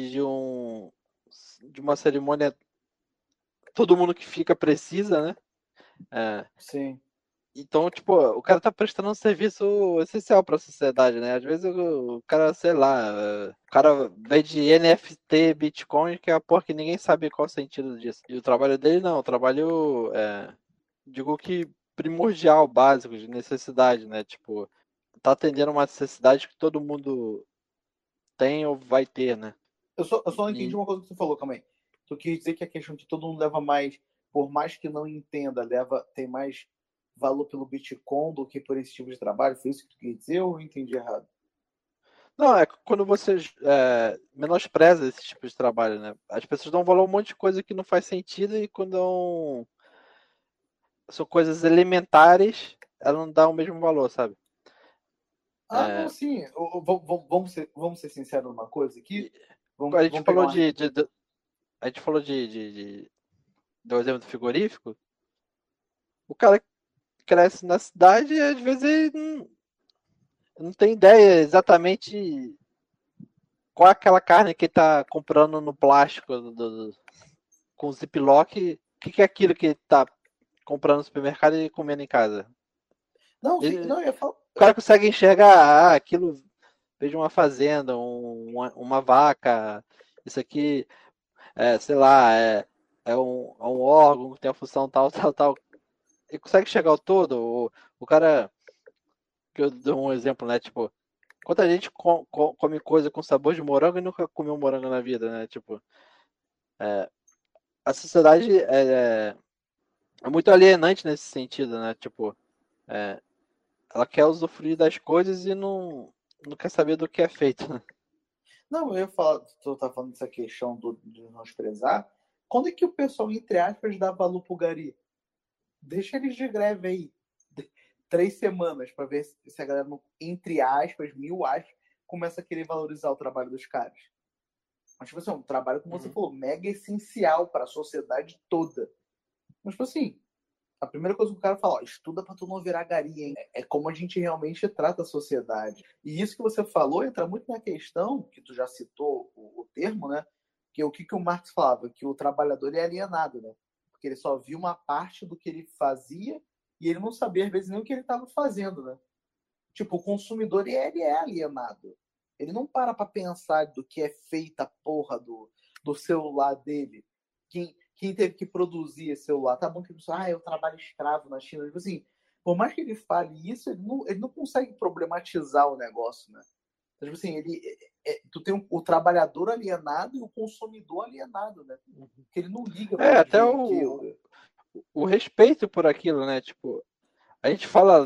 de uma cerimônia, todo mundo que fica precisa, né? Sim. Então, tipo, o cara tá prestando um serviço essencial para a sociedade, né? Às vezes o cara, sei lá, o cara vende NFT, Bitcoin, que é a porra que ninguém sabe qual é o sentido disso. E o trabalho dele não, o trabalho, digo que primordial, básico, de necessidade, né? Tipo, tá atendendo uma necessidade que todo mundo tem ou vai ter, né? Eu só não entendi E, uma coisa que você falou, calma aí. Tu quis dizer que a questão de todo mundo leva mais, por mais que não entenda, tem mais valor pelo Bitcoin do que por esse tipo de trabalho? Foi isso que tu quis dizer ou eu entendi errado? não, é quando você menospreza esse tipo de trabalho, né? As pessoas dão valor a um monte de coisa que não faz sentido e quando dão são coisas elementares, ela não dá o mesmo valor, sabe? Não, sim. Vamos ser sinceros numa coisa aqui. A gente Vamos pegar falou uma. a gente falou do exemplo do frigorífico. O cara cresce na cidade e às vezes ele não tem ideia exatamente qual é aquela carne que ele tá comprando no plástico com ziplock. O que é aquilo que ele tá comprando no supermercado e comendo em casa? Não, sim, não, eu ia falar. O cara consegue enxergar aquilo, veja uma fazenda, uma vaca, isso aqui, sei lá, é um órgão que tem a função tal, tal, tal. Ele consegue chegar ao todo. O cara, que eu dou um exemplo, né? Tipo, quanta gente come coisa com sabor de morango e nunca comeu morango na vida, né? Tipo, a sociedade é muito alienante nesse sentido, né? Tipo, ela quer usufruir das coisas e não quer saber do que é feito, né? Não, eu ia falar, tu tá falando dessa questão de menosprezar. Quando é que o pessoal, entre aspas, dá valor pro gari? Deixa eles de greve aí. 3 semanas para ver se a galera, entre aspas, 1000 aspas, começa a querer valorizar o trabalho dos caras. Mas, tipo assim, um trabalho, como você falou, mega essencial para a sociedade toda. Mas, tipo assim, a primeira coisa que o cara fala, ó, estuda pra tu não virar gari, hein? É como a gente realmente trata a sociedade. E isso que você falou entra muito na questão, que tu já citou o termo, né? Que o que o Marx falava? Que o trabalhador é alienado, né? Porque ele só viu uma parte do que ele fazia e ele não sabia, às vezes, nem o que ele estava fazendo, né? Tipo, o consumidor, ele é alienado. Ele não para pra pensar do que é feita a porra do celular dele. Quem teve que produzir esse celular? Tá bom que ele é o trabalho escravo na China. Tipo assim, por mais que ele fale isso, ele não consegue problematizar o negócio, né? Então, tipo assim, tu tem o trabalhador alienado e o consumidor alienado, né? Porque ele não liga pra Até ver aquilo. o respeito por aquilo, né? Tipo, a gente fala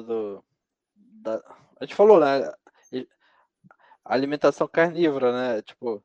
a gente falou, né? Alimentação carnívora, né? Tipo,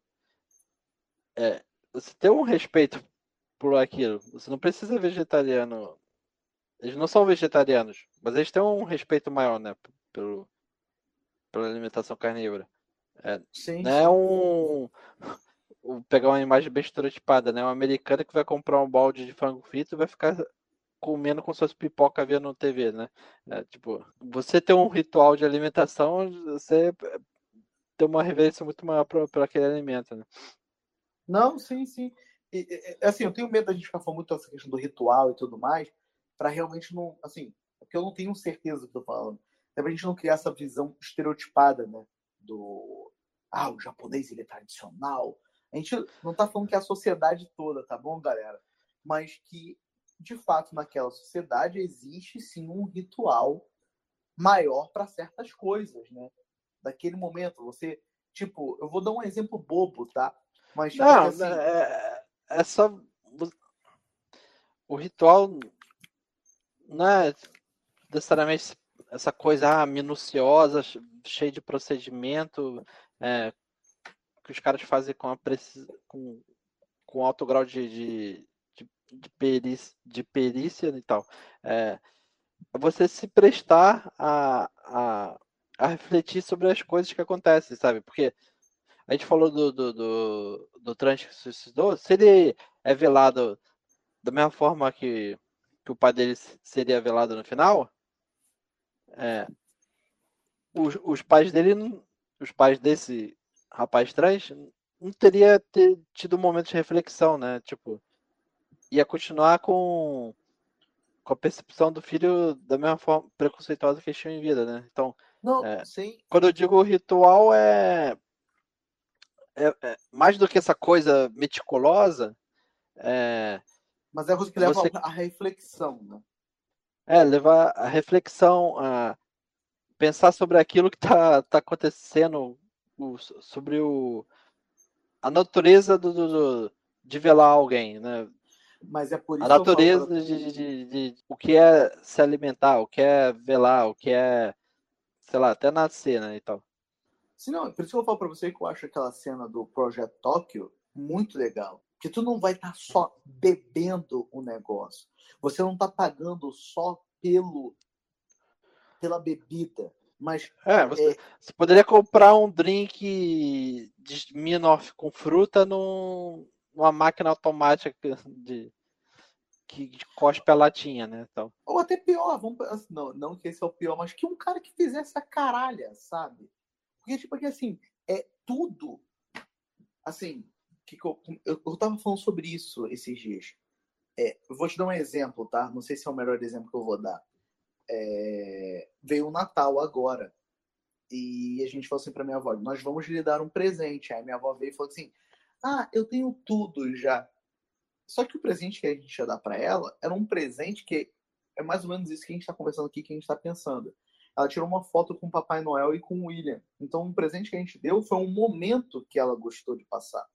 você tem um respeito por aquilo. Você não precisa ser vegetariano. Eles não são vegetarianos, mas eles têm um respeito maior, né? Pela alimentação carnívora. Sim, Não é sim. vou pegar uma imagem bem estereotipada, né? Um americano que vai comprar um balde de frango frito e vai ficar comendo com suas pipoca vendo TV, né? Tipo, você tem um ritual de alimentação, você tem uma reverência muito maior para aquele alimento, né? Não, sim, sim. Assim, eu tenho medo da gente ficar falando muito dessa questão do ritual e tudo mais, para realmente não, assim, porque eu não tenho certeza do que eu tô falando. É pra gente não criar essa visão estereotipada, né, o japonês ele é tradicional. A gente não tá falando que é a sociedade toda, tá bom, galera? Mas que de fato naquela sociedade existe sim um ritual maior para certas coisas, né? Daquele momento, você, tipo, eu vou dar um exemplo bobo, tá? Mas tipo que Não, assim, é só. O ritual não é necessariamente essa coisa minuciosa, cheia de procedimento, que os caras fazem com alto grau de perícia e tal. É você se prestar a refletir sobre as coisas que acontecem, sabe? Porque a gente falou do Trunks que se suicidou, se ele é velado da mesma forma que o pai dele seria velado no final, os pais dele, os pais desse rapaz trans, não teria tido um momento de reflexão, né? Tipo, ia continuar com a percepção do filho da mesma forma preconceituosa que eles tinham em vida, né? Então, não, é, sim, quando eu digo ritual, mais do que essa coisa meticulosa, é mas é a coisa que leva você à reflexão, né? levar a reflexão, a pensar sobre aquilo que tá acontecendo, sobre a natureza de velar alguém, né? Mas é por A isso que eu falo natureza para de o que é se alimentar, o que é velar, o que é, sei lá, até nascer, né, e tal. Se não, por isso que eu falo para você que eu acho aquela cena do Projeto Tóquio muito legal. Que tu não vai estar só bebendo o negócio. Você não está pagando só pela bebida, mas Você poderia comprar um drink de Smirnoff com fruta numa máquina automática que cospe a latinha, né? Então, ou até pior, não que esse é o pior, mas que um cara que fizesse a caralha, sabe? Porque, tipo, assim, é tudo. Assim, eu tava falando sobre isso esses dias. Eu vou te dar um exemplo, tá? Não sei se é o melhor exemplo que eu vou dar. Veio o Natal agora. E a gente falou assim pra minha avó: nós vamos lhe dar um presente. Aí minha avó veio e falou assim: eu tenho tudo já. Só que o presente que a gente ia dar pra ela era um presente que é mais ou menos isso que a gente tá conversando aqui, que a gente tá pensando. Ela tirou uma foto com o Papai Noel e com o William. Então, um presente que a gente deu foi um momento que ela gostou de passar.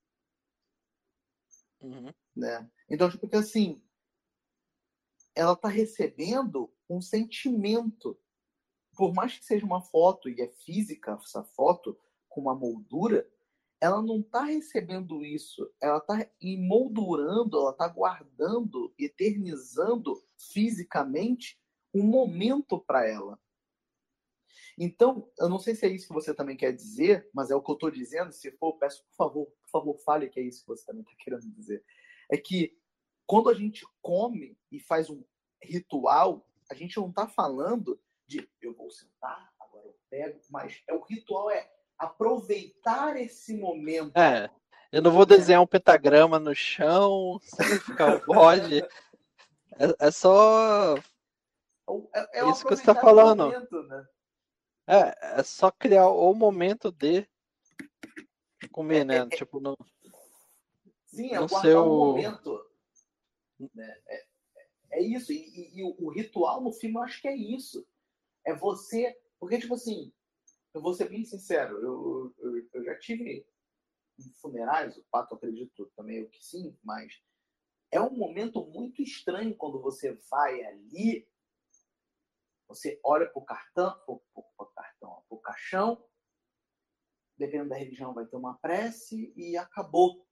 Né? Então, tipo, porque assim, ela tá recebendo um sentimento. Por mais que seja uma foto, e é física essa foto, com uma moldura, ela não tá recebendo isso. Ela tá emoldurando, ela tá guardando, eternizando fisicamente um momento para ela. Então, eu não sei se é isso que você também quer dizer, mas é o que eu estou dizendo. Se for, peço, por favor, fale que é isso que você também está querendo dizer. É que quando a gente come e faz um ritual, a gente não está falando de eu vou sentar, agora eu pego, mas o ritual é aproveitar esse momento. Eu não vou desenhar um pentagrama no chão, sacrificar o bode. É só. É isso que você está falando. Momento, né? É só criar o momento de comer, né? Tipo, no. Sim, no guardar seu momento. Né? É isso. E o ritual no filme eu acho que é isso. É você. Porque, tipo assim, eu vou ser bem sincero, eu já tive em funerais, o Pato acredito também eu que sim, mas é um momento muito estranho quando você vai ali, você olha pro pro caixão, dependendo da religião vai ter uma prece e acabou.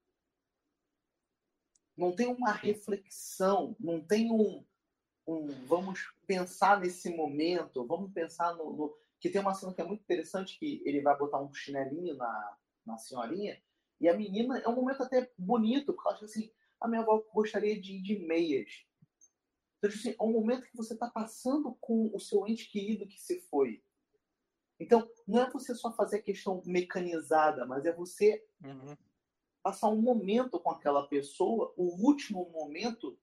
Não tem uma reflexão, não tem vamos pensar nesse momento, vamos pensar que tem uma cena que é muito interessante, que ele vai botar um chinelinho na senhorinha, e a menina, é um momento até bonito, porque ela acha assim, a minha avó gostaria de ir de meias. Então, assim, é um momento que você está passando com o seu ente querido que se foi. Então, não é você só fazer a questão mecanizada, mas é você passar um momento com aquela pessoa, o último momento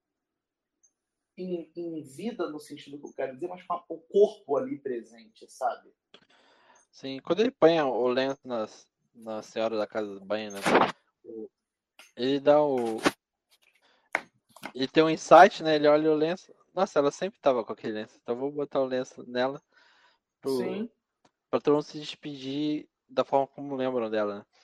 em vida, no sentido que eu quero dizer, mas com o corpo ali presente, sabe? Sim, quando ele põe o lenço na senhora da casa do banho, né? Ele dá o. Ele tem um insight, né? Ele olha o lenço. Nossa, ela sempre tava com aquele lenço. Então eu vou botar o lenço nela pra todo mundo se despedir da forma como lembram dela, né?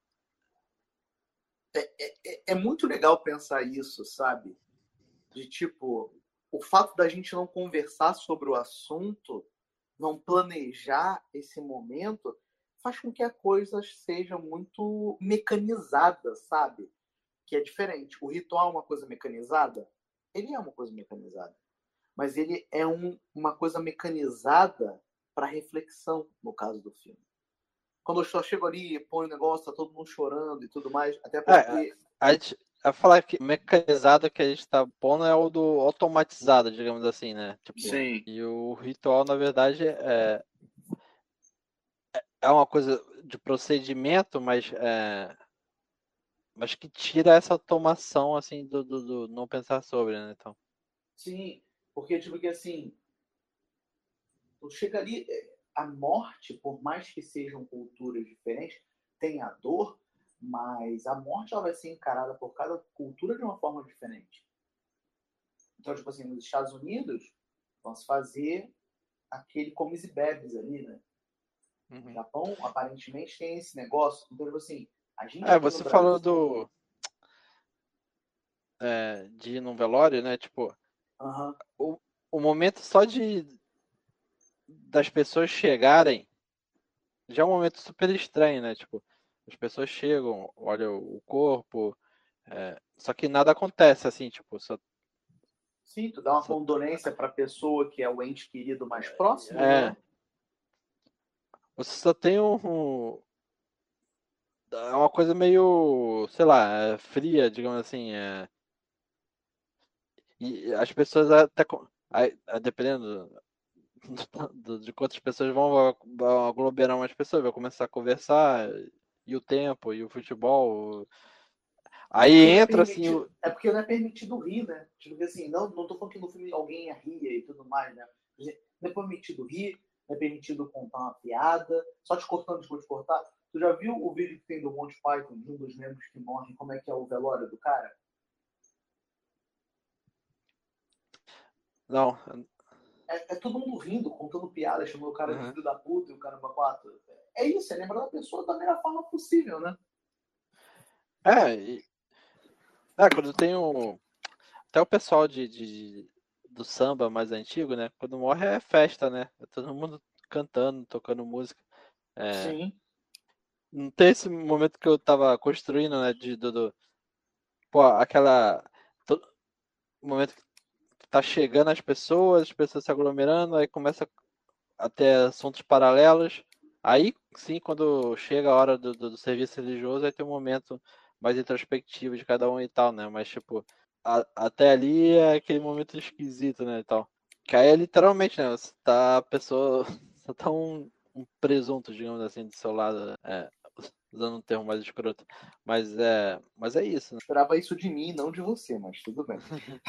É muito legal pensar isso, sabe? De tipo, o fato da gente não conversar sobre o assunto, não planejar esse momento, faz com que a coisa seja muito mecanizada, sabe? Que é diferente. O ritual é uma coisa mecanizada? Ele é uma coisa mecanizada. Mas ele é uma coisa mecanizada para reflexão, no caso do filme. Quando eu só chego ali, põe o negócio, tá todo mundo chorando e tudo mais, até porque... A falar que mecanizado que a gente tá pondo é o do automatizado, digamos assim, né? Tipo, sim. E o ritual, na verdade, é uma coisa de procedimento, mas que tira essa automação, assim, do não pensar sobre, né? Então. Sim, porque, tipo, que assim, tu chega ali, a morte, por mais que sejam culturas diferentes, tem a dor, mas a morte ela vai ser encarada por cada cultura de uma forma diferente. Então, tipo assim, nos Estados Unidos, vão se fazer aquele comes e bebes ali, né? No Japão, aparentemente, tem esse negócio. Então, tipo assim, a gente aqui Você no falou Brasil... de ir num velório, né? Tipo, o momento só das pessoas chegarem já é um momento super estranho, né? Tipo, as pessoas chegam, olham o corpo, Só que nada acontece, assim, tipo, Sim, tu dá uma condolência pra pessoa que é o ente querido mais próximo, é, né? você só tem é uma coisa meio, sei lá, fria, digamos assim, e as pessoas até, dependendo de quantas pessoas vão aglomerar mais pessoas, vai começar a conversar, e o tempo, e o futebol, É aí porque não é entra assim, permitido, é porque não é permitido rir, né? Tipo assim, não tô falando que no filme alguém ria e tudo mais, né? Não é permitido rir, não é permitido contar uma piada, só te cortando, desculpa te cortar. Tu já viu o vídeo que tem do Monty Python, de um dos membros que morre, como é que é o velório do cara? não, É todo mundo rindo, contando piada, chamando o cara de uhum. filho da puta e o caramba quatro. É isso, é lembrar da pessoa da melhor forma possível, né? É, quando tem até o pessoal do samba mais antigo, né? Quando morre é festa, né? É todo mundo cantando, tocando música. É, Sim. não tem esse momento que eu tava construindo, né? Pô, aquela. O momento que tá chegando as pessoas se aglomerando, aí começa a ter assuntos paralelos. Aí sim, quando chega a hora do serviço religioso, aí tem um momento mais introspectivo de cada um e tal, né? Mas, tipo, até ali é aquele momento esquisito, né, e tal. Que aí é literalmente, né? Você tá a pessoa. Você tá um presunto, digamos assim, do seu lado. Usando um termo mais escroto. Mas é isso, né? Esperava isso de mim, não de você, mas tudo bem.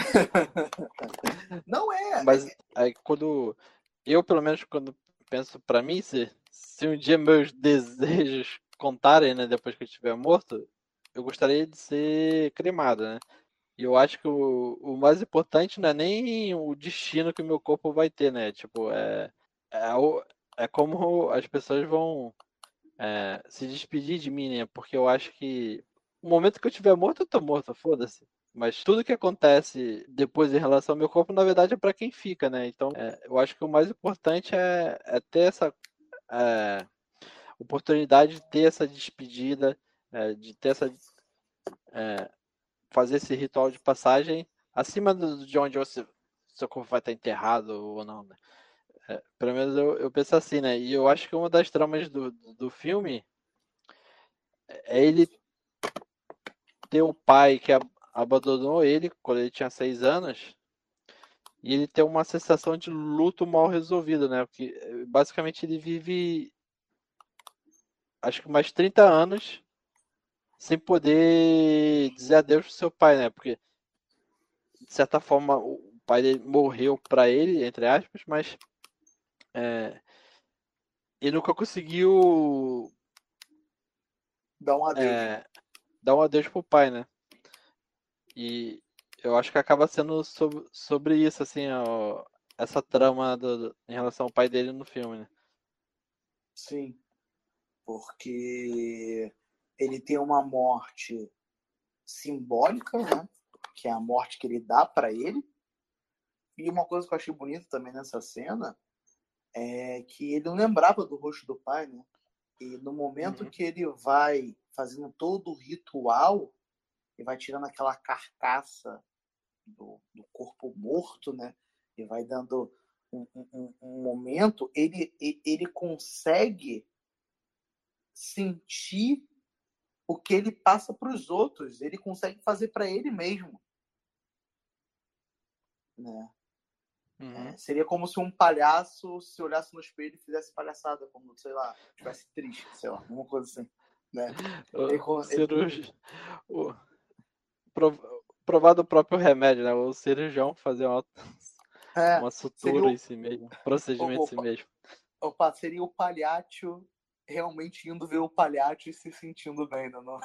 Não é. Mas aí quando. Eu, pelo menos, quando penso pra mim, se um dia meus desejos contarem, né, depois que eu estiver morto, eu gostaria de ser cremado, né? E eu acho que o mais importante não é nem o destino que o meu corpo vai ter, né? Tipo, é, é como as pessoas vão se despedir de mim, né? Porque eu acho que o momento que eu estiver morto, eu tô morto, foda-se. Mas tudo que acontece depois em relação ao meu corpo, na verdade, é para quem fica, né? Então, eu acho que o mais importante é ter essa é, oportunidade de ter essa despedida, de ter fazer esse ritual de passagem acima de onde seu corpo vai estar enterrado ou não, né? Pelo menos eu penso assim, né? E eu acho que uma das tramas do filme é ele ter o pai que abandonou ele quando ele tinha 6 anos e ele ter uma sensação de luto mal resolvido, né? Porque basicamente ele vive acho que mais 30 anos sem poder dizer adeus pro seu pai, né? Porque de certa forma o pai dele morreu para ele, entre aspas, mas é, ele nunca conseguiu Dá um adeus. dar um adeus pro pai, né? E eu acho que acaba sendo sobre isso, assim, ó, essa trama em relação ao pai dele no filme, né? Sim, porque ele tem uma morte simbólica, né? Que é a morte que ele dá para ele. E uma coisa que eu achei bonita também nessa cena é que ele não lembrava do rosto do pai, né? E no momento Uhum. que ele vai fazendo todo o ritual e vai tirando aquela carcaça do corpo morto, né? E vai dando um momento, ele consegue sentir o que ele passa para os outros, ele consegue fazer para ele mesmo, né? Uhum. Seria como se um palhaço se olhasse no espelho e fizesse palhaçada, como, sei lá, estivesse triste, sei lá, uma coisa assim, né? Ele, O cirurgião, o, provado o próprio remédio, né? O cirurgião fazer uma seria sutura em si mesmo, procedimento em si o, mesmo. seria o palhaço realmente indo ver o palhaço e se sentindo bem, não?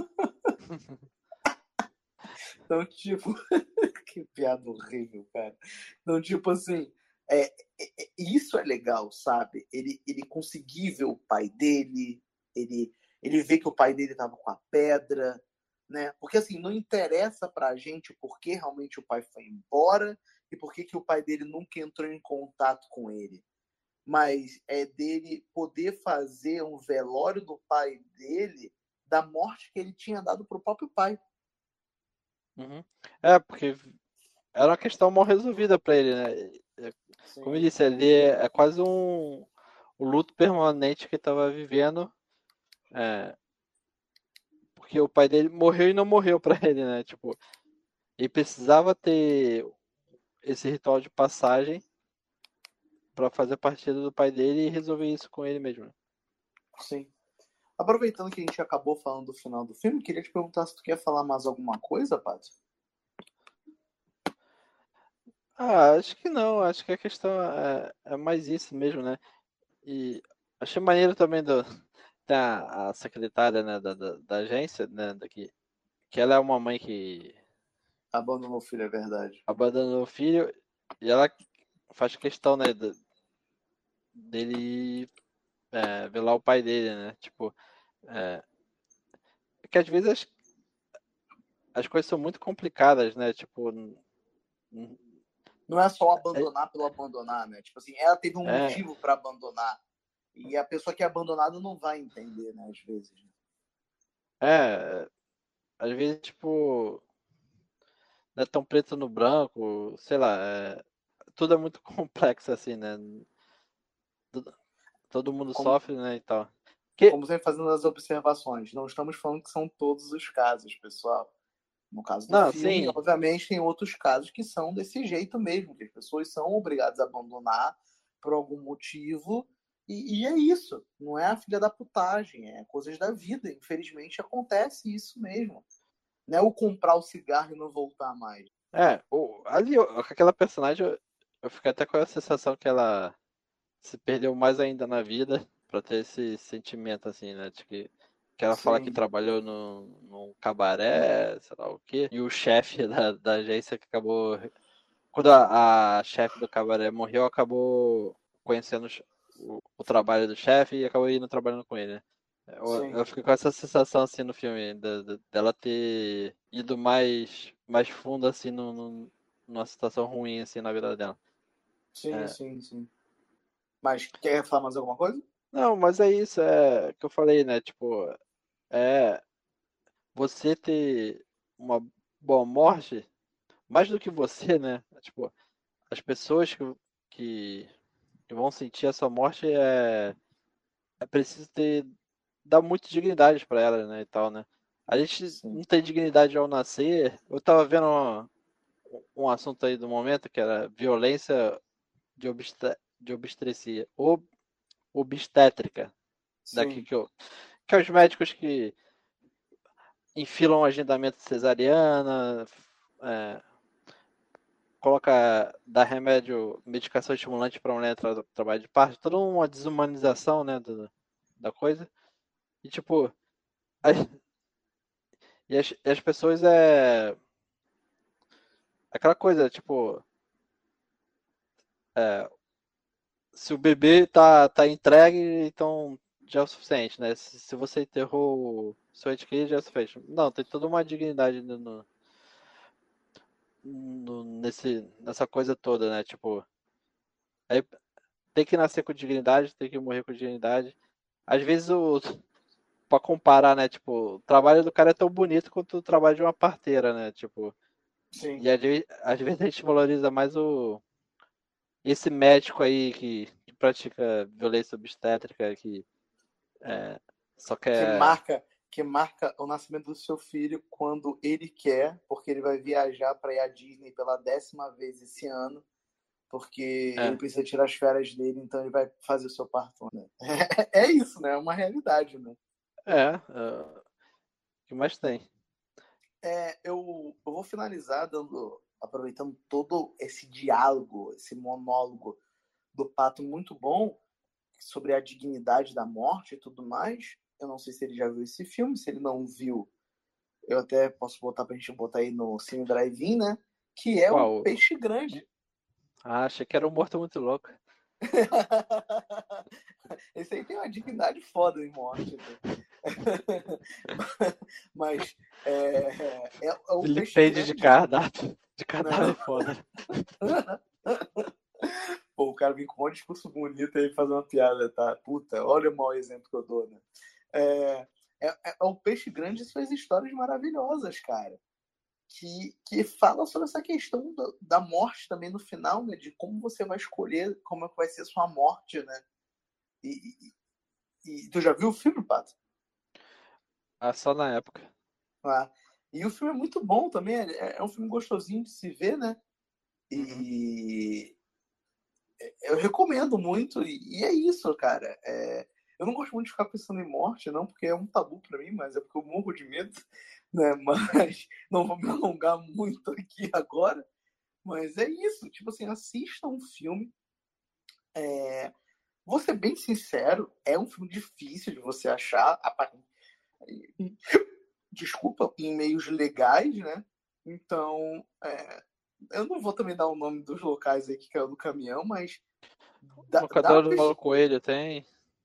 Então, tipo, que piada horrível, cara. Então, tipo assim, isso é legal, sabe? Ele conseguir ver o pai dele, ele vê que o pai dele tava com a pedra, né? Porque assim, não interessa pra gente por que realmente o pai foi embora e por que o pai dele nunca entrou em contato com ele. Mas é dele poder fazer um velório do pai dele da morte que ele tinha dado pro próprio pai. Uhum. Porque era uma questão mal resolvida pra ele, né? Como eu Sim, disse, ele é quase um luto permanente que ele tava vivendo, é, porque o pai dele morreu e não morreu pra ele, né? Tipo, ele precisava ter esse ritual de passagem pra fazer a partida do pai dele e resolver isso com ele mesmo. sim. Aproveitando que a gente acabou falando do final do filme, queria te perguntar se tu quer falar mais alguma coisa, Paty? Acho que não, acho que a questão é mais isso mesmo, né? E achei maneiro também tem a secretária, né, da agência, né, que ela é uma mãe que Abandonou o filho, é verdade. abandonou o filho e ela faz questão, né, dele ver lá o pai dele, né? Tipo, é, que às vezes as coisas são muito complicadas, né? Tipo, Não é só é, abandonar pelo abandonar, né? Tipo assim, ela teve um é, motivo para abandonar. E a pessoa que é abandonada não vai entender, né? Às vezes. é, às vezes, tipo, não é tão preto no branco, sei lá, tudo é muito complexo assim, né? Todo, todo mundo Como, sofre, né, e tal. Que, como sempre fazendo as observações, não estamos falando que são todos os casos, pessoal. No caso do não, filme, sim, obviamente, tem outros casos que são desse jeito mesmo, que as pessoas são obrigadas a abandonar por algum motivo, e é isso. Não é a filha da putagem, é coisas da vida. Infelizmente, acontece isso mesmo. Não é o comprar o cigarro e não voltar mais. ali, aquela personagem, eu fiquei até com a sensação que ela se perdeu mais ainda na vida pra ter esse sentimento assim, né? Que ela fala que Sim, trabalhou num cabaré, sei lá o quê. E o chefe da agência que acabou. Quando a chefe do cabaré morreu, acabou conhecendo o trabalho do chefe e acabou indo trabalhando com ele, né? sim, Eu fico com essa sensação assim no filme, dela ter ido mais fundo assim numa situação ruim assim na vida dela. sim, É, sim, sim. Mas quer falar mais alguma coisa? não, mas é isso, que eu falei, né? Tipo, é você ter uma boa morte, mais do que você, né? Tipo, as pessoas que, que vão sentir a sua morte é preciso dar muita dignidade pra elas, né? E tal, né? A gente Sim. não tem dignidade ao nascer. Eu tava vendo um assunto aí do momento que era violência de obstetria, obstétrica, daqui Sim. que é os médicos que enfilam agendamento de cesariana, é, dá remédio, medicação estimulante para mulher trabalho de parto, toda uma desumanização, né, da coisa. E tipo, as, as pessoas aquela coisa, tipo, é, se o bebê tá entregue, então já é o suficiente, né? Se você enterrou o seu ente querido, já é o suficiente. Não, tem toda uma dignidade nessa coisa toda, né? Tipo, aí tem que nascer com dignidade, tem que morrer com dignidade. Às vezes, pra comparar, né? Tipo, o trabalho do cara é tão bonito quanto o trabalho de uma parteira, né? Tipo, Sim. e às vezes a gente valoriza mais esse médico aí que pratica violência obstétrica, que só que quer. marca que marca o nascimento do seu filho quando ele quer, porque ele vai viajar para ir à Disney pela 10ª vez esse ano, porque ele É, precisa tirar as férias dele, então ele vai fazer o seu parto. Né? É isso, né? É uma realidade, né? o que mais tem? Eu vou finalizar aproveitando todo esse diálogo, esse monólogo do Pato muito bom sobre a dignidade da morte e tudo mais. Eu não sei se ele já viu esse filme, se ele não viu, eu até posso botar pra gente botar aí no Cine Drive-In, né? Que é o Qual? Peixe Grande. Achei que era um morto muito louco. Esse aí tem uma dignidade foda em morte, né? Mas é o Peixe Vilipende de Grande, cardápio. De cardápio é não. foda. Pô, o cara vem com um discurso bonito aí fazer uma piada, tá? Puta, olha o mau exemplo que eu dou, né? O Peixe Grande fez histórias maravilhosas, cara. que fala sobre essa questão da morte também no final, né? De como você vai escolher, como é que vai ser sua morte, né? E tu já viu o filme, Pato? Só na época. Ah, e o filme é muito bom também, é um filme gostosinho de se ver, né? Uhum. E eu recomendo muito, e é isso, cara. Eu não gosto muito de ficar pensando em morte, não, porque é um tabu pra mim, mas é porque eu morro de medo, né? Mas não vou me alongar muito aqui agora. Mas é isso, tipo assim, assista um filme. Vou ser bem sincero, é um filme difícil de você achar, desculpa, em meios legais, né? Então, eu não vou também dar o nome dos locais aí que caiu no caminhão, mas dá uma, Locadora do Paulo Coelho tem.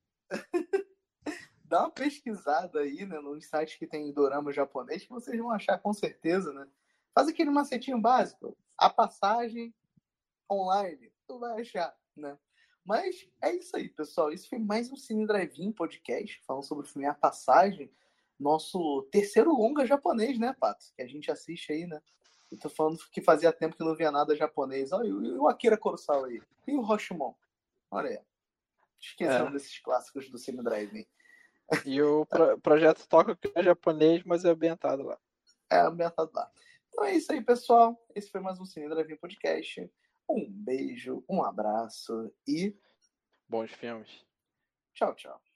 dá uma pesquisada aí, né, nos sites que tem dorama japonês, que vocês vão achar com certeza, né? Faz aquele macetinho básico, a passagem online, tu vai achar, né? Mas é isso aí, pessoal. Isso foi mais um Cine Drive-In podcast, falando sobre o filme A Passagem, nosso terceiro longa japonês, né, Pato? Que a gente assiste aí, né? Eu tô falando que fazia tempo que não via nada japonês. Olha, e o Akira Kurosawa aí. E o Rashomon. Olha aí. Esquecendo É. desses clássicos do Cine Drive-In. E o projeto toca que é japonês, mas é ambientado lá. É ambientado lá. Então é isso aí, pessoal. Esse foi mais um Cine Drive-In podcast. Um beijo, um abraço e Bons filmes. tchau, tchau.